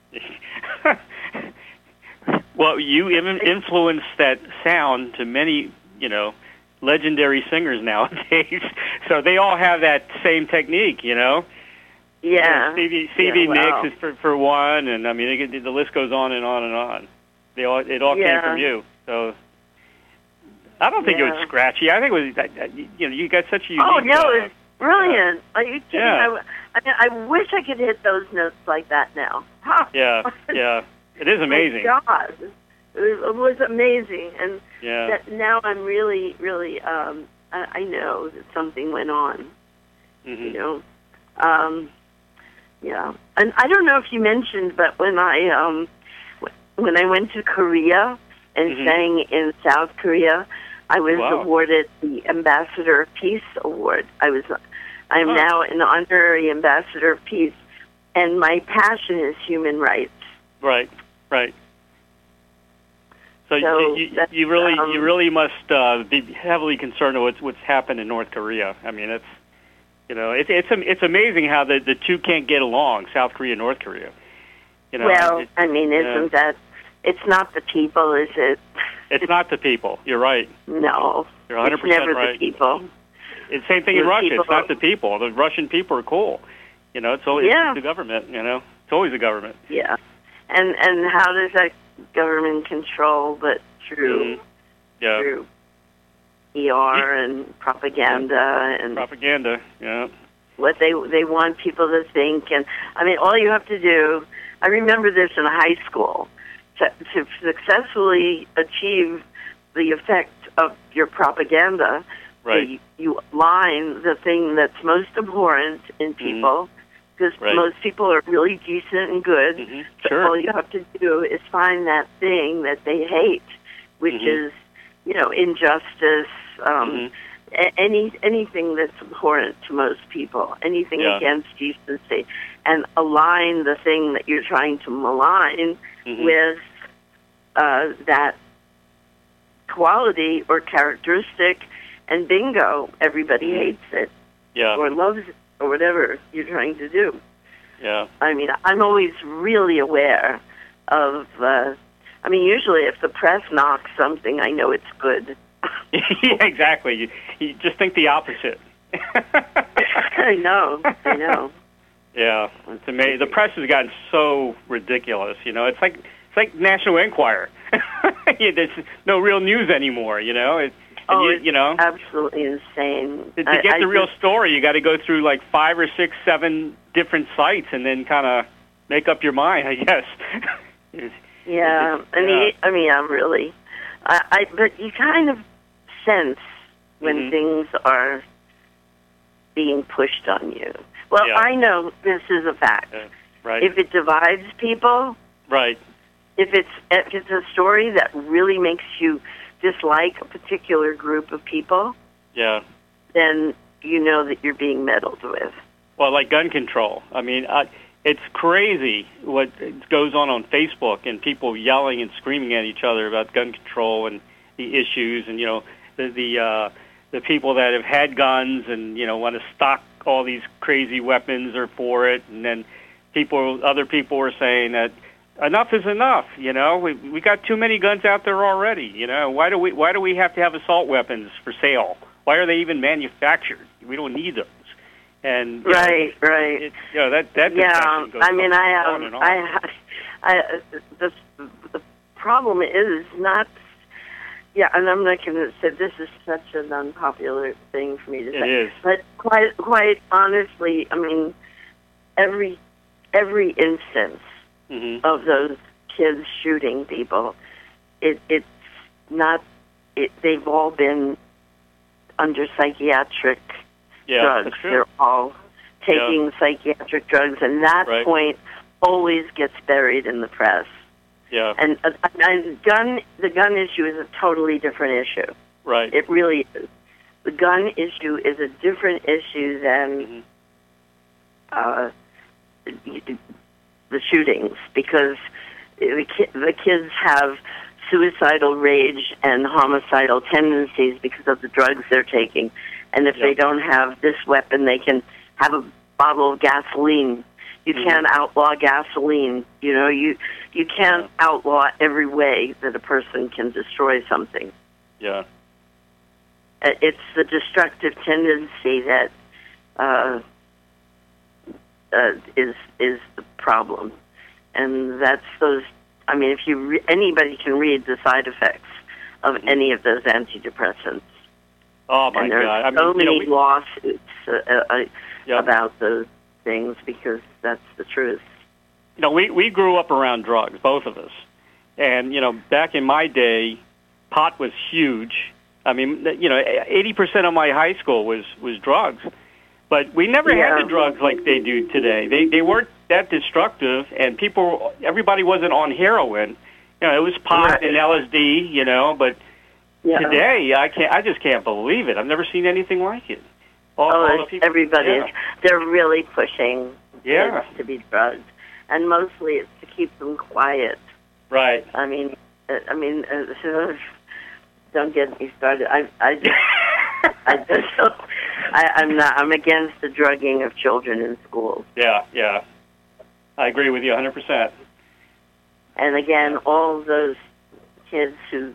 Well, you influenced that sound to many, you know, legendary singers nowadays. So they all have that same technique, you know. Yeah. Stevie, Stevie yeah, wow. Nicks is for, for one, and I mean, it, the list goes on and on and on. They all, it all yeah. came from you. So I don't think yeah. it was scratchy. I think it was, you know, you got such a unique. Oh no, uh, it's brilliant. Are you kidding? Yeah. I, I mean, I wish I could hit those notes like that now. Huh. Yeah, yeah. It is amazing. Oh, God. It was amazing. And yeah. that now I'm really, really, um, I, I know that something went on, mm-hmm. you know. Um, yeah. And I don't know if you mentioned, but when I, um, when I went to Korea and mm-hmm. sang in South Korea, I was wow. awarded the Ambassador of Peace Award. I was, I'm huh. now an honorary Ambassador of Peace, and my passion is human rights. Right, right. So, so you, you, you really, um, you really must uh, be heavily concerned with what's, what's happened in North Korea. I mean, it's, you know, it's it's it's amazing how the the two can't get along, South Korea and North Korea. You know, well, it, I mean, isn't yeah. that? It's not the people, is it? It's not the people. You're right. No. You're one hundred percent it's never right. the people. It's the same thing in The Russia. people- It's not the people. The Russian people are cool. You know, it's always Yeah. the government, you know. It's always the government. Yeah. And and how does that government control but through Mhm. Yeah. through E R and propaganda and Propaganda, yeah. what they they want people to think. And I mean, all you have to do. I remember this in high school to, to successfully achieve the effect of your propaganda. Right. You, you line the thing that's most abhorrent in people, because Right. most people are really decent and good. Mhm. So Sure. all you have to do is find that thing that they hate, which Mhm. is, you know, injustice, um, Mhm. a- any anything that's abhorrent to most people, anything Yeah. against decency, and align the thing that you're trying to malign Mhm. with uh, that quality or characteristic, and bingo, everybody Mhm. hates it Yeah. or loves it or whatever you're trying to do. Yeah. I mean, I'm always really aware of, uh, I mean, usually if the press knocks something, I know it's good. Yeah, exactly. You, you just think the opposite. I know, I know. Yeah, it's amazing. The press has gotten so ridiculous. You know, it's like it's like National Enquirer. Yeah, there's no real news anymore. You know, it, and Oh, you, it's you know, absolutely insane. to, to I- get I the real just- story, you got to go through like five or six, seven different sites, and then kind of make up your mind. I guess. It's- Yeah, I mean, Yeah. I mean, I'm really, I, I, but you kind of sense when Mhm. things are being pushed on you. Well, Yeah. I know this is a fact. Yeah, right. If it divides people, right. if it's if it's a story that really makes you dislike a particular group of people, Yeah. then you know that you're being meddled with. Well, like gun control. I mean, I, it's crazy what goes on on Facebook and people yelling and screaming at each other about gun control and the issues, and you know, the the uh, the people that have had guns and you know want to stock all these crazy weapons are for it, and then people, other people are saying that enough is enough. You know, we we got too many guns out there already. You know, why do we why do we have to have assault weapons for sale? Why are they even manufactured? We don't need those. And you Right, know, right. It, you know, that that Yeah, discussion goes I mean, on, I on um, and on. I, I, the the problem is not. Yeah, and I'm not going to say this is such an unpopular thing for me to It say. is. But quite, quite honestly, I mean, every every instance Mhm. of those kids shooting people, it it's not. It, they've all been under psychiatric Yeah, drugs. that's true. They're all taking psychiatric drugs, and that Right. point always gets buried in the press. Yeah, And, uh, and gun, the gun issue is a totally different issue. right. It really is. The gun issue is a different issue than Mhm. uh, the shootings, because the, ki- the kids have suicidal rage and homicidal tendencies because of the drugs they're taking. And if Yep. they don't have this weapon, they can have a bottle of gasoline. You Mhm. can't outlaw gasoline. You know, you you can't outlaw every way that a person can destroy something. Yeah, Uh, It's the destructive tendency that uh, uh, is is the problem, and that's those. I mean, if you re- anybody can read the side effects of Mhm. any of those antidepressants, oh my and there's God. I mean, so you know, many we, lawsuits uh, uh, yeah. about those things because that's the truth. you know, we we grew up around drugs, both of us, and you know, back in my day, pot was huge. I mean, th- you know, eighty percent of my high school was was drugs, but we never Yeah. had the drugs like they do today. They they weren't that destructive, and people, everybody wasn't on heroin. You know, it was pot Right. and L S D. You know, but Yeah. today I can't. I just can't believe it. I've never seen anything like it. All, Oh, all the it's- people, everybody yeah. is. They're really pushing Yeah. kids to be drugged, and mostly it's to keep them quiet. Right. I mean, uh, I mean, uh, don't get me started. I, I just, I just, don't, I, I'm not. I'm against the drugging of children in schools. Yeah, yeah. I agree with you one hundred percent. And again, all those kids who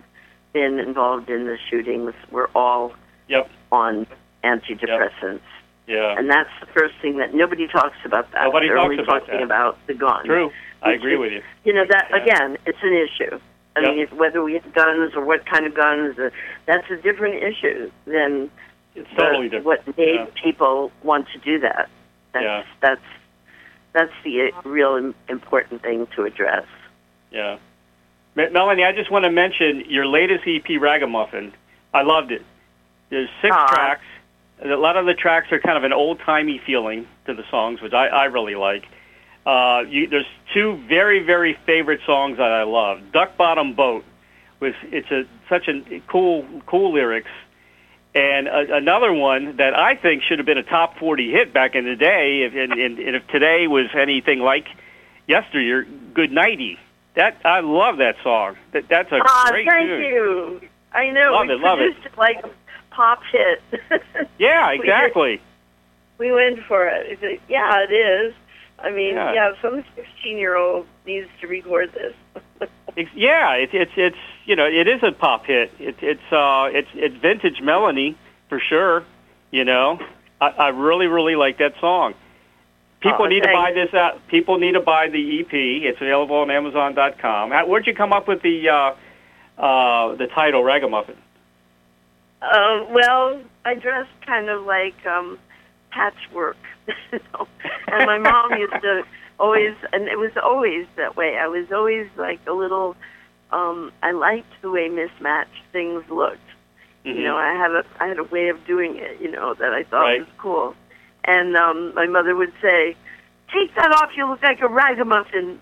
been involved in the shootings were all Yep. on antidepressants. Yep. Yeah. And that's the first thing that nobody talks about that. Nobody They're talks only about talking that. about the gun. True. I Which agree is- with you. You know, that, Yeah. again, it's an issue. I Yep. mean, if, whether we have guns or what kind of guns, uh, that's a different issue than It's the- totally different. what made Yeah. people want to do that. That's, Yeah. that's, that's the real im- important thing to address. Yeah. Me- Melanie, I just want to mention your latest E P, Ragamuffin. I loved it. There's six Aw. tracks. A lot of the tracks are kind of an old-timey feeling to the songs, which I, I really like. Uh, you, there's two very, very favorite songs that I love. Duck Bottom Boat, was it's a such a cool, cool lyrics, and a, another one that I think should have been a top forty hit back in the day, if, and, and, and if today was anything like yesteryear, Good Nighty. That I love that song. That that's a Ah, great thank tune. you. I know. Love we it, love it. produced it like a pop hit. Yeah, We did. exactly. We went for it. It's like, yeah, it is. I mean, Yeah. yeah, some sixteen-year-old needs to record this. It's, yeah, it's it's it's you know it is a pop hit. It, it's uh it's it's vintage Melanie for sure. You know, I, I really really like that song. People Oh, need to thanks. buy this out. People need to buy the E P. It's available on Amazon dot com. How, where'd you come up with the uh, uh, the title Ragamuffin? Uh, well, I dressed kind of like um, patchwork, you know. And my mom used to always, and it was always that way. I was always like a little. Um, I liked the way mismatched things looked. Mm-hmm. You know, I had a I had a way of doing it. You know, that I thought Right. was cool. And um, my mother would say, "Take that off. You look like a ragamuffin."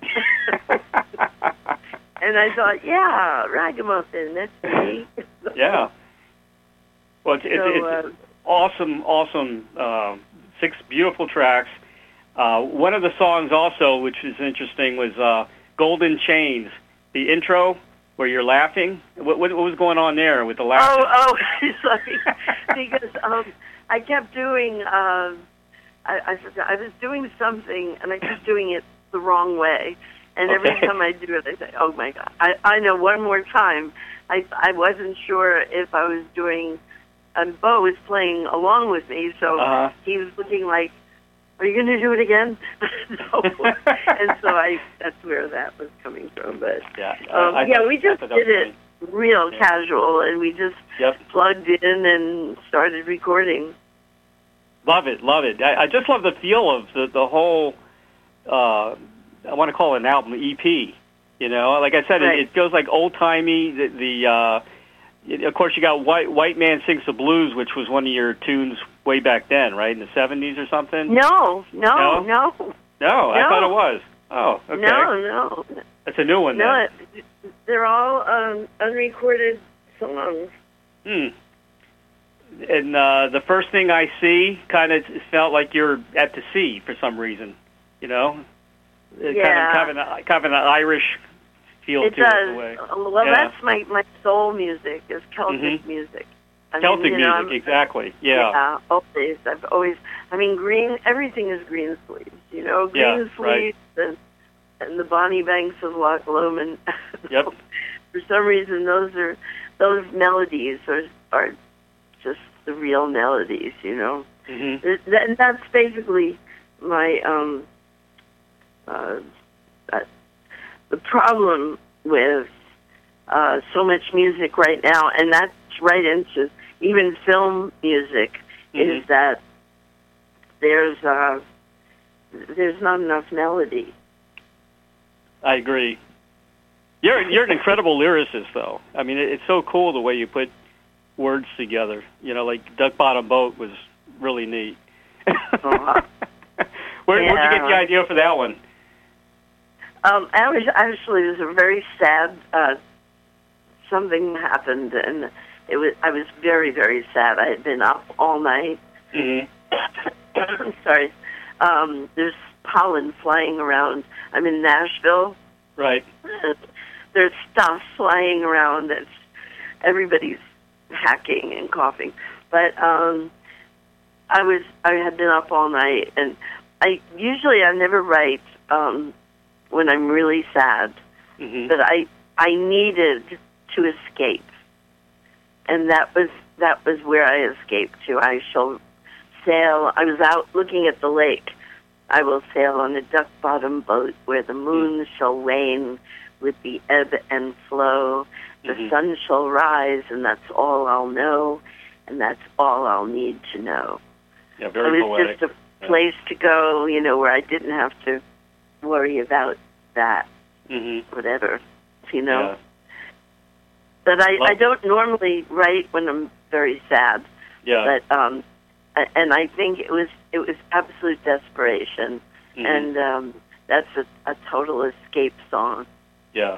And I thought, yeah, ragamuffin. That's me. Yeah. Well, it's, it's, So, it's uh, awesome, awesome. Um, six beautiful tracks. Uh, one of the songs also, which is interesting, was uh, "Golden Chains." The intro where you're laughing. What, what, what was going on there with the laughter? Oh, oh, sorry. Because um, I kept doing. Uh, I, I forgot. I was doing something, and I kept doing it the wrong way. And every Okay. time I do it, I say, "Oh my God!" I, I know one more time. I I wasn't sure if I was doing. And Bo was playing along with me, so Uh-huh. he was looking like, "Are you going to do it again?" So, and so I that's where that was coming from. But Yeah, um, I- I yeah, thought- we I just thought that was did it real Yeah. casual, and we just Yep. plugged in and started recording. Love it, love it. I, I just love the feel of the the whole. Uh, I want to call it an album, E P. You know, like I said, Right. it, it feels like old timey. The, the uh, it- of course, you got White White Man Sings the Blues, which was one of your tunes way back then, right in the seventies or something. No, no, No? no, No, I No. thought it was. Oh, okay. no, no, That's a new one no. then. It, they're all um, unrecorded songs. Hmm. And uh, the first thing I see kind of felt like you're at the sea for some reason. You know, It Yeah. kind of kind of an, kind of an Irish feel It to it. in does. a way. Well, Yeah. that's my my soul music is Celtic Mhm. music. I Celtic mean, you know, music, I'm- exactly. Yeah. Yeah, always. I've always. I mean, green. Everything is green sleeves. You know, green Yeah, right. sleeves and and the Bonnie Banks of Loch Lomond. Yep. For some reason, those are those melodies are are just the real melodies. You know, hmm Th- th- and that's basically my um. Uh, uh, the problem with uh, so much music right now, and that's right into even film music, is Mhm. that there's uh, there's not enough melody. I agree. You're you're an incredible lyricist, though. I mean, it, it's so cool the way you put words together. You know, like Duck Bottom Boat was really neat. Uh-huh. Where, Where'd you get Yeah. the idea for that one? Um, I was actually it was a very sad. Uh, something happened, and it was I was very very sad. I had been up all night. hmm Sorry. Um, there's pollen flying around. I'm in Nashville. Right. There's stuff flying around that's everybody's hacking and coughing. But um, I was I had been up all night, and I usually I never write um, when I'm really sad, hmm but I I needed to escape. and that was that was where I escaped to. I shall sail. I was out looking at the lake. I will sail on a duck-bottom boat where the moon shall wane with the ebb and flow. The Mhm. sun shall rise, and that's all I'll know, and that's all I'll need to know. Yeah, It very was poetic. just a place to go, you know, where I didn't have to worry about that, hmm whatever, you know. Yeah. But I, Well- I don't normally write when I'm very sad. Yeah. But um, a- and I think it was it was absolute desperation, Mhm. and um, that's a, a total escape song. Yeah.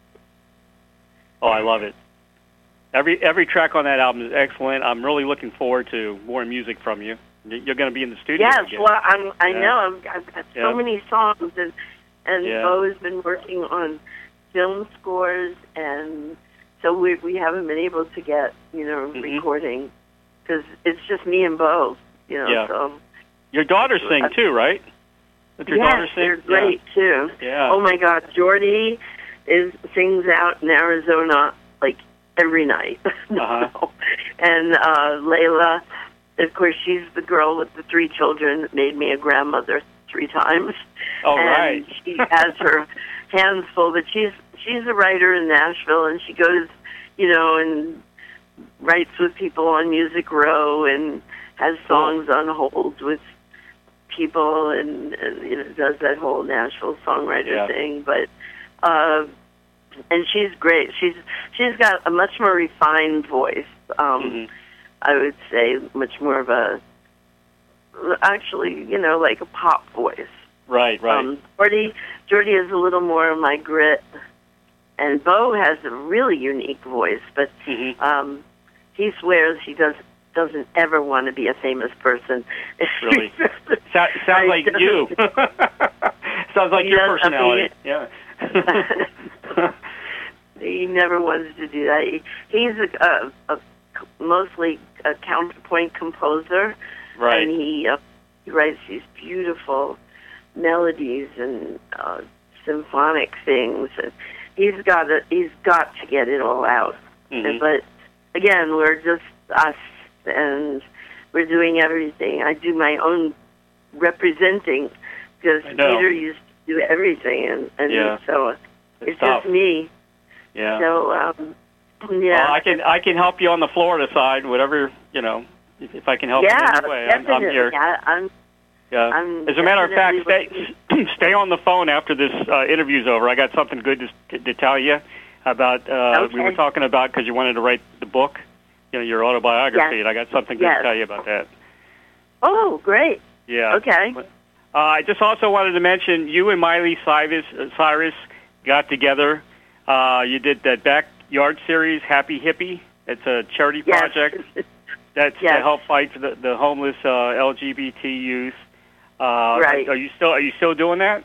Oh, I love it. Every every track on that album is excellent. I'm really looking forward to more music from you. You're going to be in the studio Yes, again. well, I'm, I Yeah. know I've, I've got so Yeah. many songs, and and Yeah. Bo has been working on film scores, and so we we haven't been able to get you know Mhm. recording because it's just me and Bo, you know. Yeah. So Your daughters sing too, right? Does your yes, daughter sing? they're great too. Yeah. Oh my God, Jordy is sings out in Arizona like every night. Uh-huh. And uh, Layla, of course, she's the girl with the three children that made me a grandmother three times. Oh, and right. she has her hands full, but she's she's a writer in Nashville, and she goes, you know, and writes with people on Music Row and has songs on hold with people, and, and you know does that whole Nashville songwriter Yeah. thing. But uh, and she's great. She's she's got a much more refined voice. Um, Mhm. I would say much more of a actually, you know, like a pop voice. Right, right. Um, Jordy, Jordy is a little more of my grit, and Bo has a really unique voice, but Mhm. um, he swears he does doesn't ever want to be a famous person. Really? So, sounds like you. Sounds like He your does, I personality. mean, Yeah. He never wanted to do that. He, he's a, a, a mostly a counterpoint composer, Right. and he uh, he writes these beautiful melodies and uh, symphonic things. And he's got to, he's got to get it all out. Mhm. But again, we're just us, and we're doing everything. I do my own representing because I know. Peter used to do everything, and, and Yeah. so it's tough. just me. Yeah. So um, yeah, Well, I can I can help you on the Florida side, whatever you know. If, if I can help yeah, you in any way, I'm, definitely. I'm here. I, I'm Yeah. I'm As a matter of fact, definitely stay stay on the phone after this uh, interview's over. I got something good to, to tell you about. Uh, We were Okay. talking about because you wanted to write the book, you know, your autobiography, Yes. and I got something good Yes. to tell you about that. Oh, great. Yeah. Okay. Uh, I just also wanted to mention you and Miley Cyrus, uh, Cyrus got together. Uh, you did that backyard series, Happy Hippie. It's a charity Yes. project that's to Yes. help fight for the, the homeless uh, L G B T youth. Uh, Right. Are you still Are you still doing that?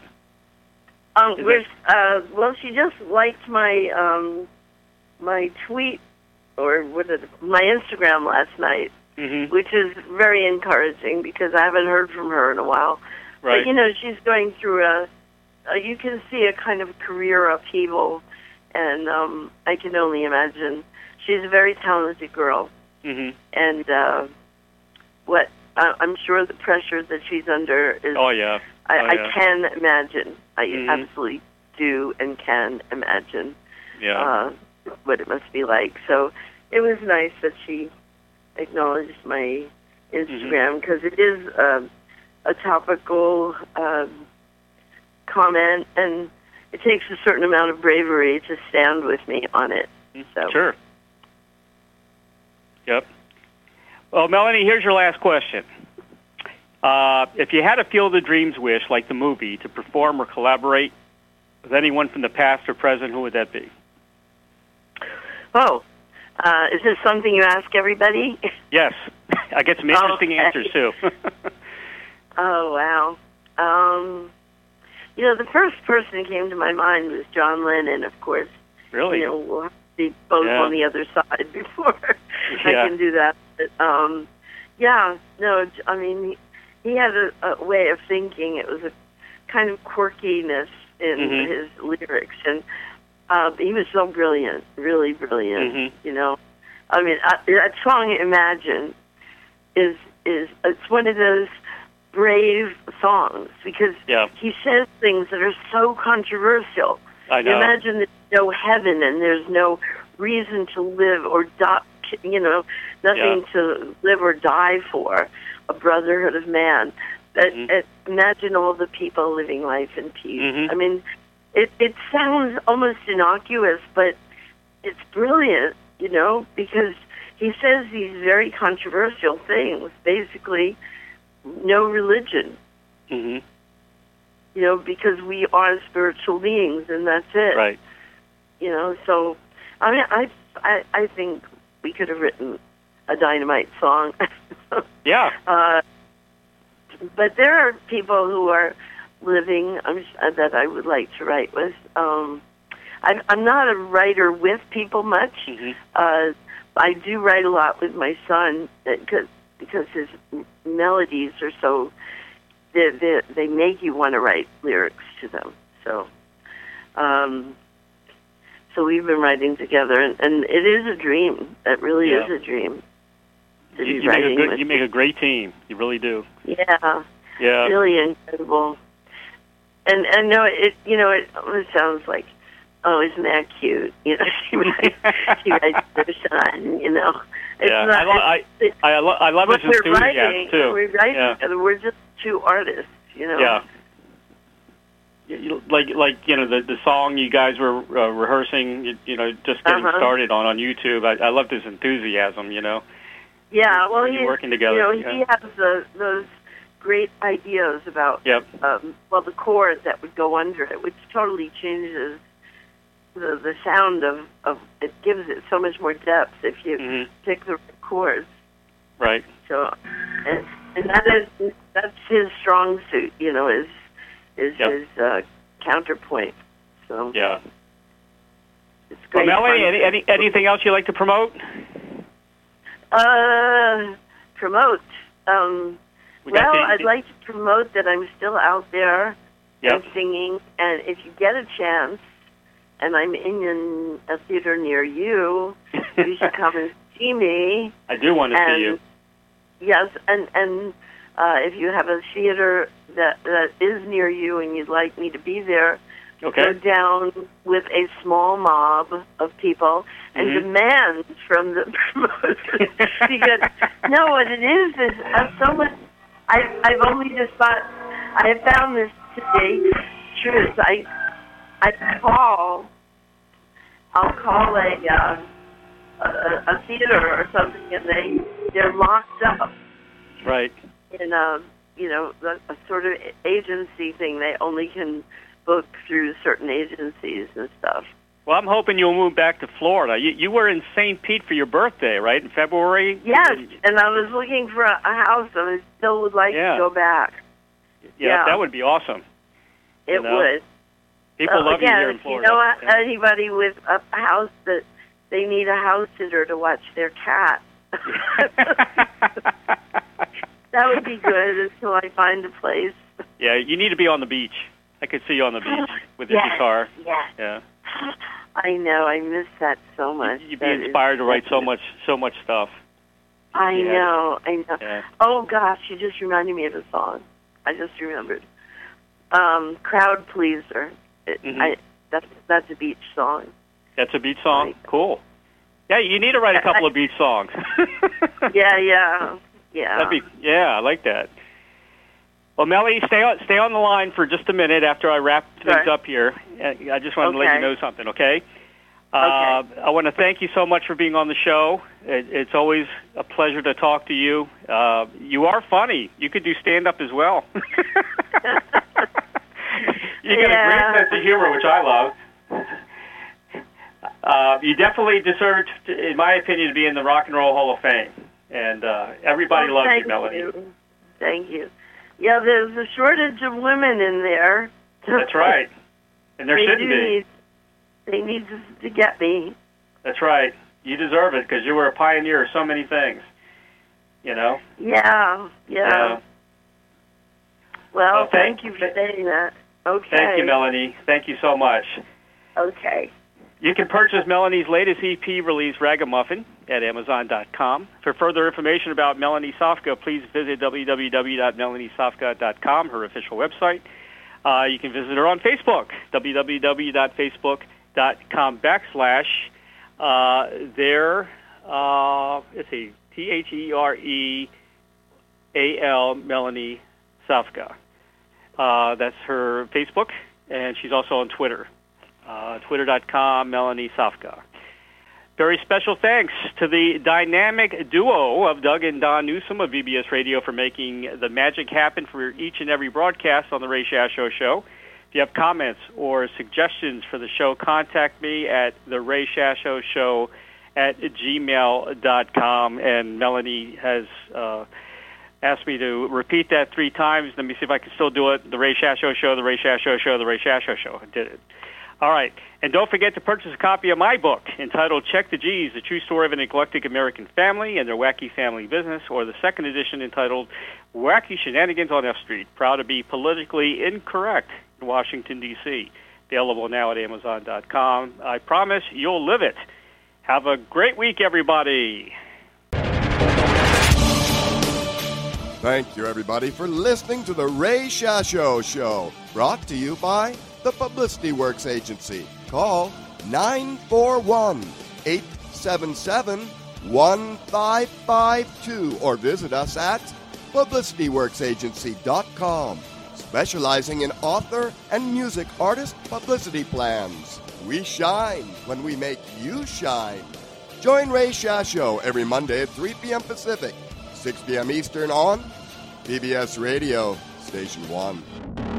Um, Is we're, uh, well, she just liked my um, my tweet or what is it, my Instagram last night, Mm-hmm. which is very encouraging because I haven't heard from her in a while. Right. But you know, she's going through a, a you can see a kind of career upheaval, and um, I can only imagine. She's a very talented girl, Mm-hmm. and uh, what I, I'm sure the pressure that she's under is. Oh yeah. I, Oh, yeah. I can imagine. I Mhm. absolutely do and can imagine Yeah. uh, what it must be like. So it was nice that she acknowledged my Instagram because it is um, a topical um, comment, and it takes a certain amount of bravery to stand with me on it. So. Sure. Yep. Well, Melanie, here's your last question. Uh, if you had a Field of Dreams wish, like the movie, to perform or collaborate with anyone from the past or present, who would that be? Oh, uh, is this something you ask everybody? Yes. I get some interesting Okay. answers, too. Oh, wow. Um, you know, the first person that came to my mind was John Lennon, of course. Really? You know, we'll have to be both Yeah. on the other side before I Yeah. can do that. But, um, yeah, no, I mean, he, he had a, a way of thinking. It was a kind of quirkiness in Mhm. his lyrics, and uh, he was so brilliant, really brilliant, Mhm. you know. I mean, uh, that song "Imagine" is is it's one of those brave songs because yeah. he says things that are so controversial. I know. You imagine there's no heaven and there's no reason to live or die, you know, nothing yeah. to live or die for, a brotherhood of man. But mm-hmm. uh, imagine all the people living life in peace. Mm-hmm. I mean, it, it sounds almost innocuous, but it's brilliant, you know, because he says these very controversial things, basically no religion, mm-hmm. you know, because we are spiritual beings, and that's it. Right. You know, so, I mean, I, I, I think we could have written a Dynamite song. yeah. Uh, but there are people who are living um, that I would like to write with. Um, I'm, I'm not a writer with people much. Mm-hmm. Uh, I do write a lot with my son because because his melodies are so they they, they make you want to write lyrics to them. So, um, so we've been writing together, and, and it is a dream. It really yeah. is a dream. To you, be you, make a writing good, with you make a great team. You really do. Yeah. Yeah. Really incredible. And and no, it you know it almost sounds like, oh, isn't that cute? You know, she writes, she writes for her son. You know, it's yeah. not, I, lo- I, it's, I, lo- I love his we're enthusiasm writing, too. We're writing yeah. together. We're just two artists. You know. Yeah. You- Like like you know the the song you guys were uh, rehearsing, you, you know, just getting Uh-huh. started on on YouTube. I, I loved his enthusiasm. You know. Yeah. Well, You're he's working together. You know, yeah. he has the, those great ideas about Yep. um, well the chord that would go under it, which totally changes the the sound of, of it gives it so much more depth if you Mhm. pick the right chords. Right. So, and, and that is that's his strong suit, you know, is is Yep. his uh, counterpoint. So Yeah. it's Well, great. Melanie, fun. any, any anything else you'd like to promote? Uh, promote. Um, We got well, the- I'd like to promote that I'm still out there Yep. and singing. And if you get a chance, and I'm in a theater near you, you should come and see me. I do want to and, see you. Yes, and and uh, if you have a theater that that is near you and you'd like me to be there, Okay. go down with a small mob of people and Mhm. demand from the promoters because no, what it is is uh, so much. I I've only just thought I have found this today. Truth. I I call. I'll call a. Uh, A, a theater or something, and they they're locked up Right. in a you know a, a sort of agency thing. They only can book through certain agencies and stuff. Well, I'm hoping you'll move back to Florida. You, you were in Saint Pete for your birthday, right, in February? Yes, and I was looking for a, a house, and I still would like Yeah. to go back. Yeah, Yeah. that would be awesome. It You know, would. People So, love again, you here in if Florida. you know Yeah. anybody with a house that they need a house sitter to watch their cat. That would be good until I find a place. Yeah, you need to be on the beach. I could see you on the beach with your Yes, guitar. yes. Yeah. I know. I miss that so much. You'd be That is- inspired to write so much, so much stuff. I Yeah. know. I know. Yeah. Oh gosh, you just reminded me of a song. I just remembered. Um, Crowd Pleaser. It, Mhm. I, that's that's a beach song. That's a beach song. Right. Cool. Yeah, you need to write a couple I- of beach songs. Yeah, yeah, yeah. That'd be yeah, I like that. Well, Melanie, stay on stay on the line for just a minute after I wrap things Sure. up here. Uh, I just want to let Okay. you know something, okay? Uh, I want to thank you so much for being on the show. It, it's always a pleasure to talk to you. Uh, you are funny. You could do stand up as well. You got Yeah. a great sense of humor, which I love. Uh, you definitely deserve, to, in my opinion, to be in the Rock and Roll Hall of Fame. And uh, everybody Oh, loves thank you, Melanie. you. Thank you. Yeah, there's a shortage of women in there. That's right. And there they shouldn't do be. Need, they need to, to get me. That's right. You deserve it because you were a pioneer of so many things. You know? Yeah, yeah. Yeah. Well, Well, thank- thank you for saying that. Okay. Thank you, Melanie. Thank you so much. Okay. You can purchase Melanie's latest E P release, Ragamuffin, at Amazon dot com. For further information about Melanie Sofka, please visit w w w dot melanie sofka dot com, her official website. Uh, you can visit her on Facebook, w w w dot facebook dot com backslash. Uh, there, uh, let's see, T H E R E A L, Melanie Sofka. Uh, that's her Facebook, and she's also on Twitter. Uh, Twitter dot com, Melanie Sofka. Very special thanks to the dynamic duo of Doug and Don Newsom of V B S Radio for making the magic happen for each and every broadcast on the Ray Shasho Show. If you have comments or suggestions for the show, contact me at the Ray Shasho Show at gmail dot com. And Melanie has uh, asked me to repeat that three times. Let me see if I can still do it. The Ray Shasho Show, the Ray Shasho Show, the Ray Shasho Show. I did it. All right. And don't forget to purchase a copy of my book entitled Check the G's, The True Story of an Eclectic American Family and Their Wacky Family Business, or the second edition entitled Wacky Shenanigans on F Street, Proud to be Politically Incorrect in Washington, D C Available now at Amazon dot com. I promise you'll live it. Have a great week, everybody. Thank you, everybody, for listening to the Ray Shasho Show, brought to you by the Publicity Works Agency. Call nine four one, eight seven seven, one five five two or visit us at publicity works agency dot com, specializing in author and music artist publicity plans. We shine when we make you shine. Join Ray Shasho every Monday at three p.m. Pacific, six p.m. Eastern on V B S Radio, Station one.